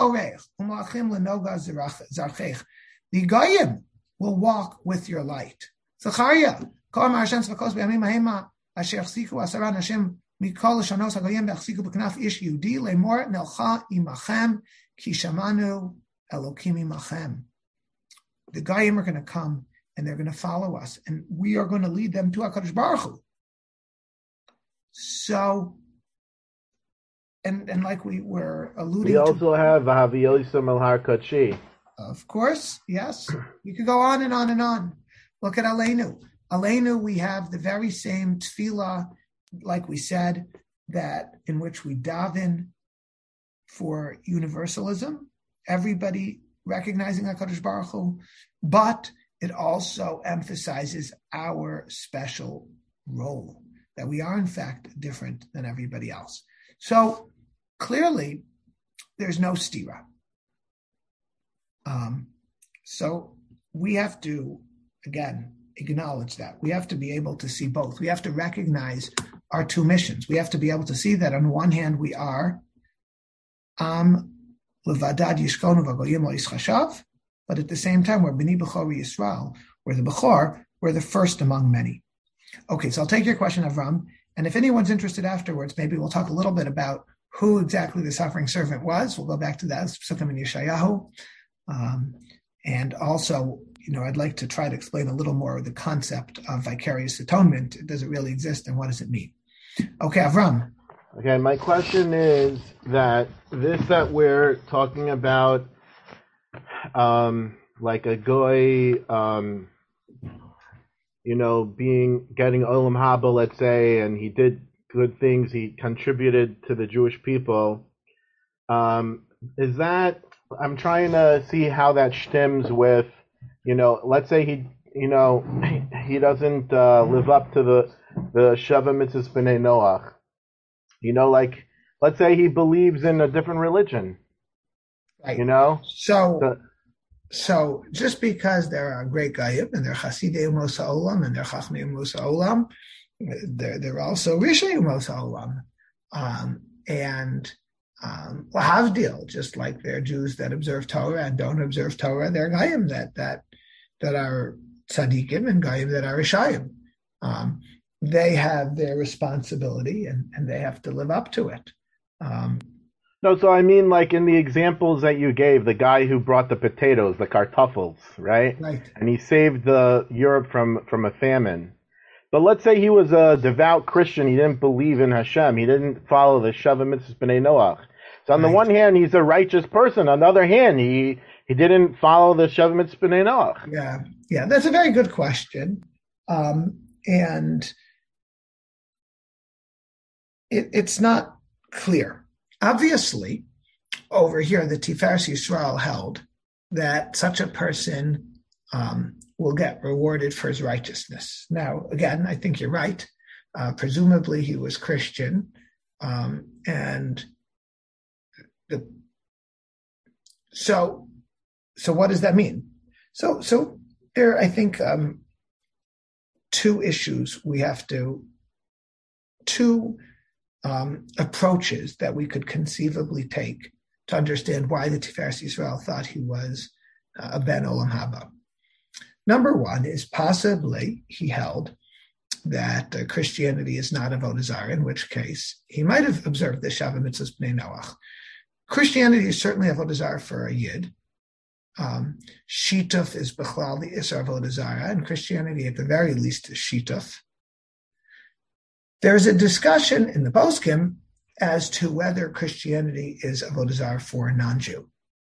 Goyim will walk with your light. Zechariah, the Goyim are going to come and they're going to follow us, and we are going to lead them to HaKadosh Baruch Hu. So, and like we were alluding to. We also have Haviyosam al Har Kachi. Of course, yes. You could go on and on and on. Look at Aleinu. Aleinu, we have the very same tefillah, like we said, that in which we daven for universalism, everybody recognizing HaKadosh Baruch Hu, but it also emphasizes our special role, that we are in fact different than everybody else. So clearly, there's no stira. So we have to, again, acknowledge that. We have to be able to see both. We have to recognize our two missions. We have to be able to see that on one hand we are levadad yishkonu v'goyim lo yischashav, but at the same time we're b'ni b'chori Yisrael. We're the b'chor. We're the first among many. Okay, so I'll take your question, Avram, and if anyone's interested afterwards, maybe we'll talk a little bit about who exactly the suffering servant was. We'll go back to that, Psukim in Yeshayahu. And also, I'd like to try to explain a little more of the concept of vicarious atonement. Does it really exist, and what does it mean? Okay, Avram. Okay, my question is that we're talking about, like a goy, getting Olam Haba, let's say, and he did good things, he contributed to the Jewish people. Is that, I'm trying to see how that stems with, let's say he doesn't live up to the Sheva Mitzvahs B'nai Noach. Like, let's say he believes in a different religion. Right. So just because there are great Goyim and they're Chasidei Umos HaOlam and they're Chachmei Umos HaOlam, they're also Rishei Umos HaOlam. Lahavdil, just like there are Jews that observe Torah and don't observe Torah, there are Goyim that are Tzadikim and Goyim that are Rishayim. They have their responsibility and they have to live up to it. No, so I mean, like in the examples that you gave, the guy who brought the potatoes, the kartoffels, right? Right. And he saved Europe from a famine. But let's say he was a devout Christian. He didn't believe in Hashem. He didn't follow the Sheva Mitzvahs B'nai Noach. So on the one hand, he's a righteous person. On the other hand, he didn't follow the Sheva Mitzvahs B'nai Noach. Yeah, that's a very good question. And it's not clear. Obviously, over here, the Tiferes Yisrael held that such a person will get rewarded for his righteousness. Now, again, I think you're right. Presumably, he was Christian, so what does that mean? So there, I think, two issues we have to, two approaches that we could conceivably take to understand why the Tiferes Yisrael thought he was a Ben Olam Haba. Number one is possibly he held that Christianity is not avodah zarah, in which case he might have observed the Sheva Mitzvahs B'nai Noach. Christianity is certainly avodah zarah for a yid. Shituf is bechlal the isar avodah zarah, and Christianity at the very least is shituf. There's a discussion in the poskim as to whether Christianity is avodah zarah for a non-Jew.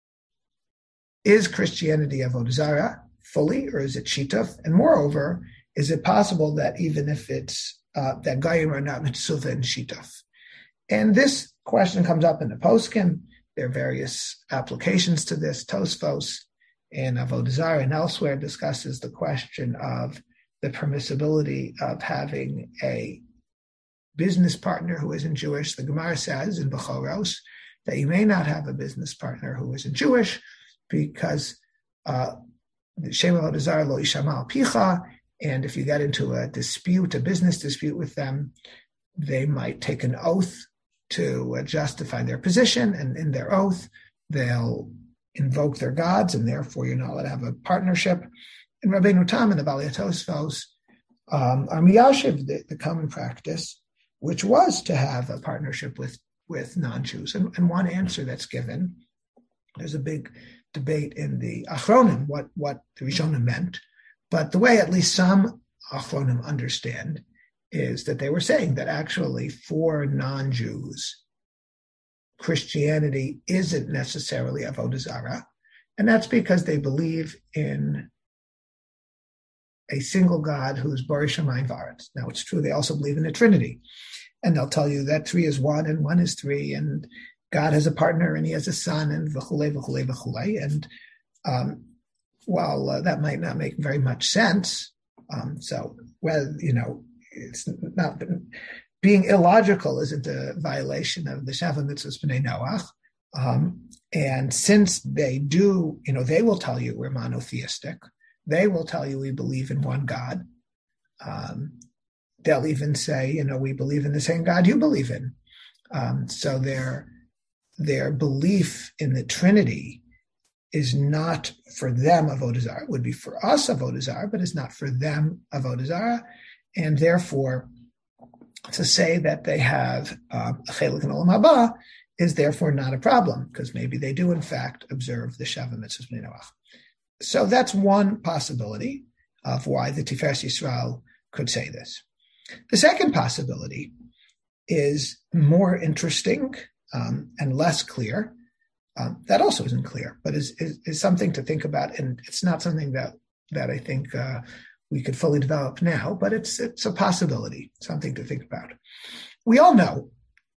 Is Christianity avodah zarah fully, or is it shituf? And moreover, is it possible that even if it's that Goyim are not mitzvah in shituf? And this question comes up in the poskim. There are various applications to this. Tosfos in Avodah Zarah and elsewhere discusses the question of the permissibility of having a business partner who isn't Jewish. The Gemara says in Bechoros that you may not have a business partner who isn't Jewish because Shem Avodah Zarah lo yishama al picha, and if you get into a business dispute with them, they might take an oath to justify their position, and in their oath, they'll invoke their gods, and therefore you're not allowed to have a partnership. And Rabbeinu Tam and the Balei Tosfos are miyashiv the common practice, which was to have a partnership with non-Jews. And one answer that's given, there's a big debate in the Achronim what the Rishonim meant, but the way at least some Achronim understand is that they were saying that actually for non-Jews, Christianity isn't necessarily avodah zarah, and that's because they believe in a single God who's Borei Shamayim V'aretz. Now, it's true they also believe in the Trinity, and they'll tell you that 3 is 1 and 1 is 3, and God has a partner and he has a son, and v'chulei v'chulei v'chulei. And while that might not make very much sense, so whether it's not being illogical isn't a violation of the Sheva Mitzvahs B'nai Noach. And since they do, they will tell you we're monotheistic. They will tell you we believe in one God. They'll even say, we believe in the same God you believe in. So their belief in the Trinity is not for them avodah zarah. It would be for us avodah zarah, but it's not for them avodah zarah. And therefore, to say that they have a chelik in Olam Haba is therefore not a problem, because maybe they do in fact observe the Sheva Mitzvahs B'nai Noach. So that's one possibility of why the Tiferes Yisrael could say this. The second possibility is more interesting and less clear. That also isn't clear, but is something to think about, and it's not something that I think we could fully develop now, but it's a possibility, something to think about. We all know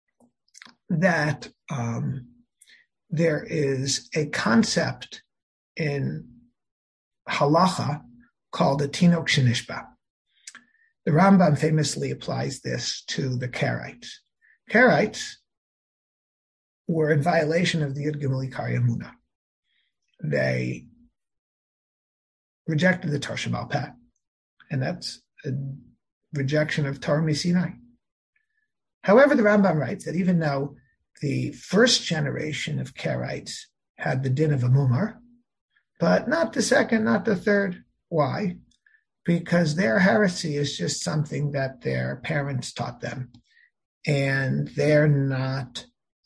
that there is a concept in halacha called a tinok shenishba. The Rambam famously applies this to the Karaites. Karaites were in violation of the Yud Gimel Ikar Emunah. They rejected the Torah Sheba'al Peh, and that's a rejection of Torah Misinai. However, the Rambam writes that even though the first generation of Karaites had the din of a mumar, but not the second, not the third. Why? Because their heresy is just something that their parents taught them, and they're not.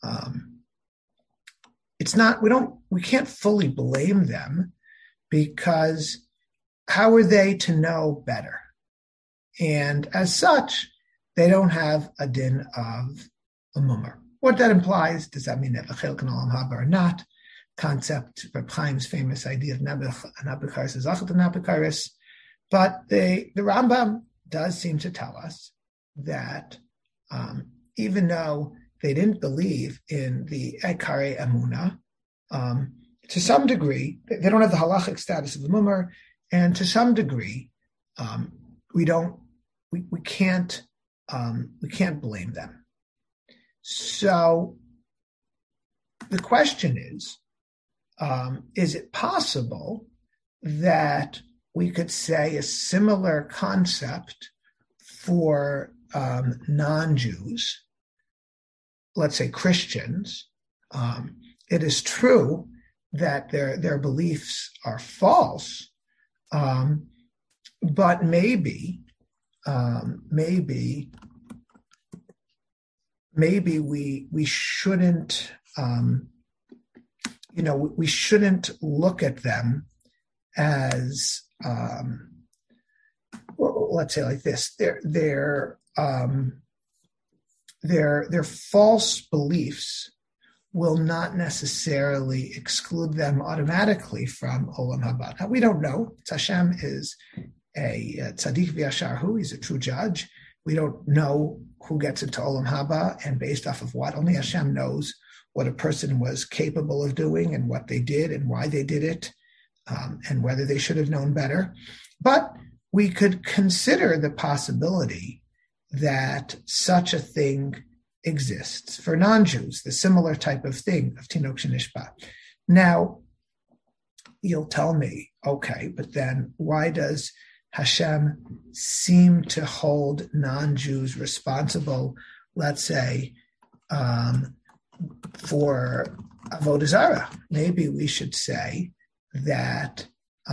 It's not. We can't fully blame them, because how are they to know better? And as such, they don't have a din of a mummer. What that implies, does that mean that v'chel kan olam haba or not? Concept, Reb Chaim's famous idea of nabikaris is achat nabikaris. But the Rambam does seem to tell us that even though they didn't believe in the Ekare Emunah, to some degree, they don't have the halachic status of the mummer, and to some degree, we can't blame them. So the question is it possible that we could say a similar concept for non-Jews, let's say Christians? It is true that their beliefs are false, but maybe we shouldn't we shouldn't look at them as let's say like this. Their false beliefs will not necessarily exclude them automatically from Olam Haba. Now, we don't know. Hashem is a tzaddik v'yasharhu. He's a true judge. We don't know who gets into Olam Haba and based off of what. Only Hashem knows what a person was capable of doing and what they did and why they did it, and whether they should have known better. But we could consider the possibility that such a thing exists for non-Jews, the similar type of thing of Tinok Shenishba. Now, you'll tell me, okay, but then why does Hashem seem to hold non-Jews responsible, let's say, for Avodah Zarah? Maybe we should say that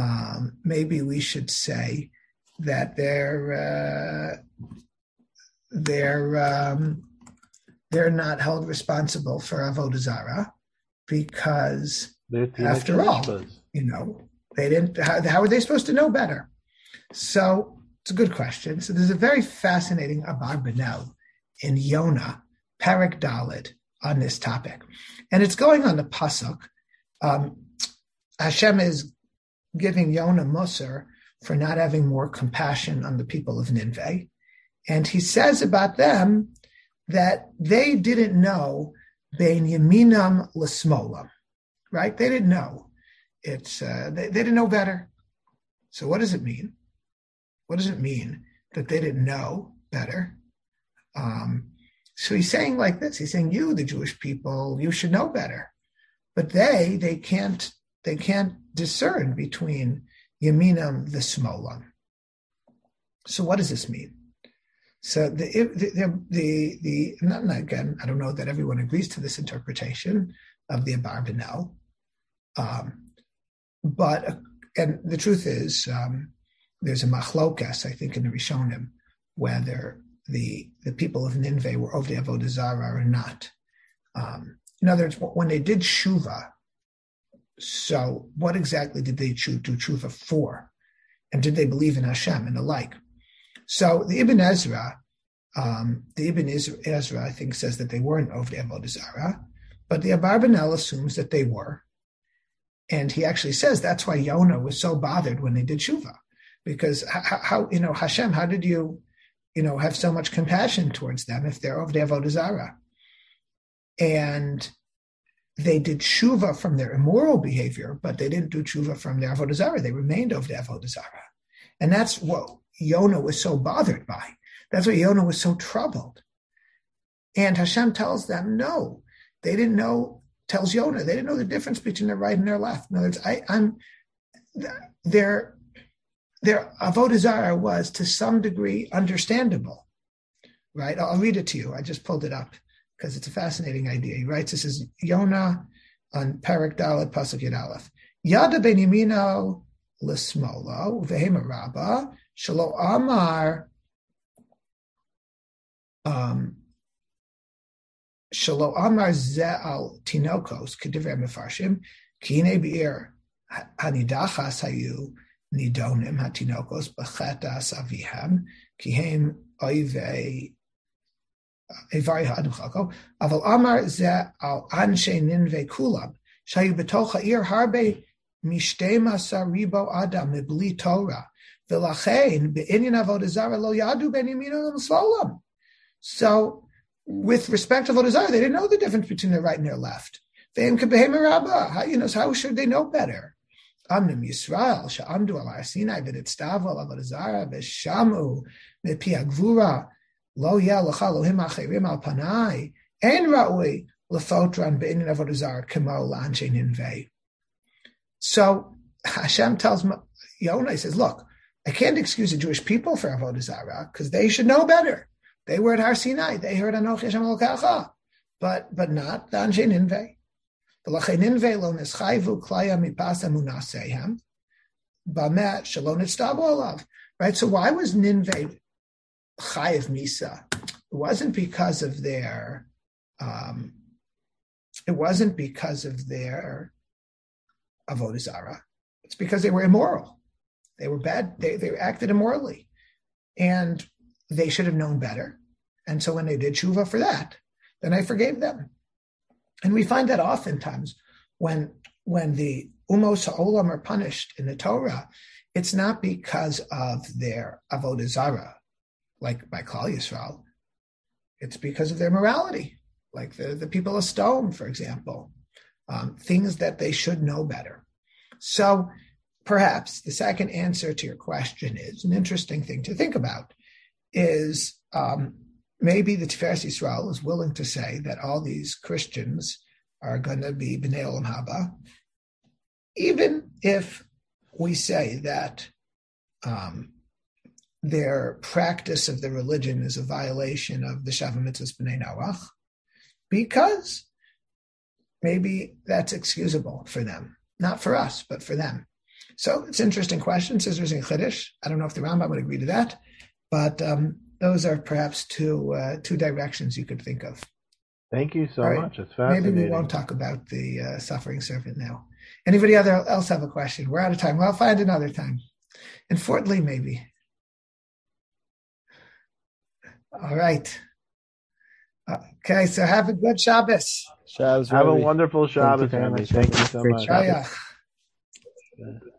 they're not held responsible for Avodah Zarah because, after all, they didn't. How are they supposed to know better? So it's a good question. So there's a very fascinating Abarbanel in Yonah, Parak Daled, on this topic, and it's going on the pasuk. Hashem is giving Yonah Musar for not having more compassion on the people of Nineveh, and he says about them that they didn't know bein yaminam l'smolam, right? They didn't know. It's they didn't know better. So what does it mean? What does it mean that they didn't know better? So he's saying like this. He's saying, you, the Jewish people, you should know better. But they can't discern between yaminam the smolam. So what does this mean? So again, I don't know that everyone agrees to this interpretation of the Abarbanel, but the truth is, there's a machlokas, I think, in the Rishonim, whether the people of Nineveh were over the Avodah Zarah or not. In other words, when they did tshuva, so what exactly did they do tshuva for? And did they believe in Hashem and the like? So the Ibn Ezra, I think, says that they weren't over the Avodah Zarah, but the Abarbanel assumes that they were. And he actually says that's why Yonah was so bothered when they did tshuva. Because how Hashem, how did you have so much compassion towards them if they're over the Avodah Zarah? And they did tshuva from their immoral behavior, but they didn't do tshuva from their Avodah Zarah. They remained over the Avodah Zarah. And that's what Yonah was so bothered by. That's why Yonah was so troubled. And Hashem tells them, no, they didn't know, tells Yonah, they didn't know the difference between their right and their left. In other words, their Avodah Zarah was to some degree understandable, right? I'll read it to you. I just pulled it up because it's a fascinating idea. He writes, this is Yonah on Parak Daled Pasuk Yud Aleph. Yada ben yamino l'smolo v'hema rabba shelo amar shelo amar ze al tinokos k'divrei mefarshim k'hinei be'ir hanidachas hayu nidonim hatinokos b'chetas avihem Kihem oivei Ivari ha'adam chalko. Aval amar ze al anshe ninve kulam. Shayu betoch ha'ir harbe mishtema saribo adam mibli Torah. V'lachein be'inyan avodah zara lo yadu ben yamino l'slolam. So, with respect to avodah zara, they didn't know the difference between their right and their left. Ve'im kebehem rabba. How should they know better? Amnim Yisrael she'amdu al har Sinai v'nitztavu al avodah zara v'shamu mepi agvura. Lo ya l'cha Elohim acherim al panai en ra'ui l'fotran be'inyan avodah zara kemo la'anshe ninveh. So Hashem tells Yonah, he says, look, I can't excuse the Jewish people for avodah zara because they should know better. They were at Har Sinai. They heard Anochi Hashem Elokecha, but not the Anshe Ninveh. V'lachei Ninveh lo neschayvu klaya mipasa munasehem b'met shelo nitztavu alav. Right. So why was Ninveh chayiv misa? It wasn't because of their. It wasn't because of their avodah zara. It's because they were immoral. They were bad. They acted immorally, and they should have known better. And so when they did tshuva for that, then I forgave them. And we find that oftentimes when the umos ha'olam are punished in the Torah, it's not because of their avodah zara, like by Klal Yisrael. It's because of their morality, like the people of Stone, for example, things that they should know better. So perhaps the second answer to your question is an interesting thing to think about, is maybe the Tiferes Yisrael is willing to say that all these Christians are going to be Bnei Olam Haba, even if we say that their practice of the religion is a violation of the Shava Mitzvahs Bnei Noach, because maybe that's excusable for them, not for us, but for them. So it's an interesting question. Says in Chiddush. I don't know if the Rambam would agree to that, but those are perhaps two directions you could think of. Thank you so much. It's fascinating. Maybe we won't talk about the suffering servant now. Anybody else have a question? We're out of time. Well, I'll find another time. In Fort Lee, maybe. All right. Okay, so have a good Shabbos. Have a wonderful Shabbos, family. Thank you so much.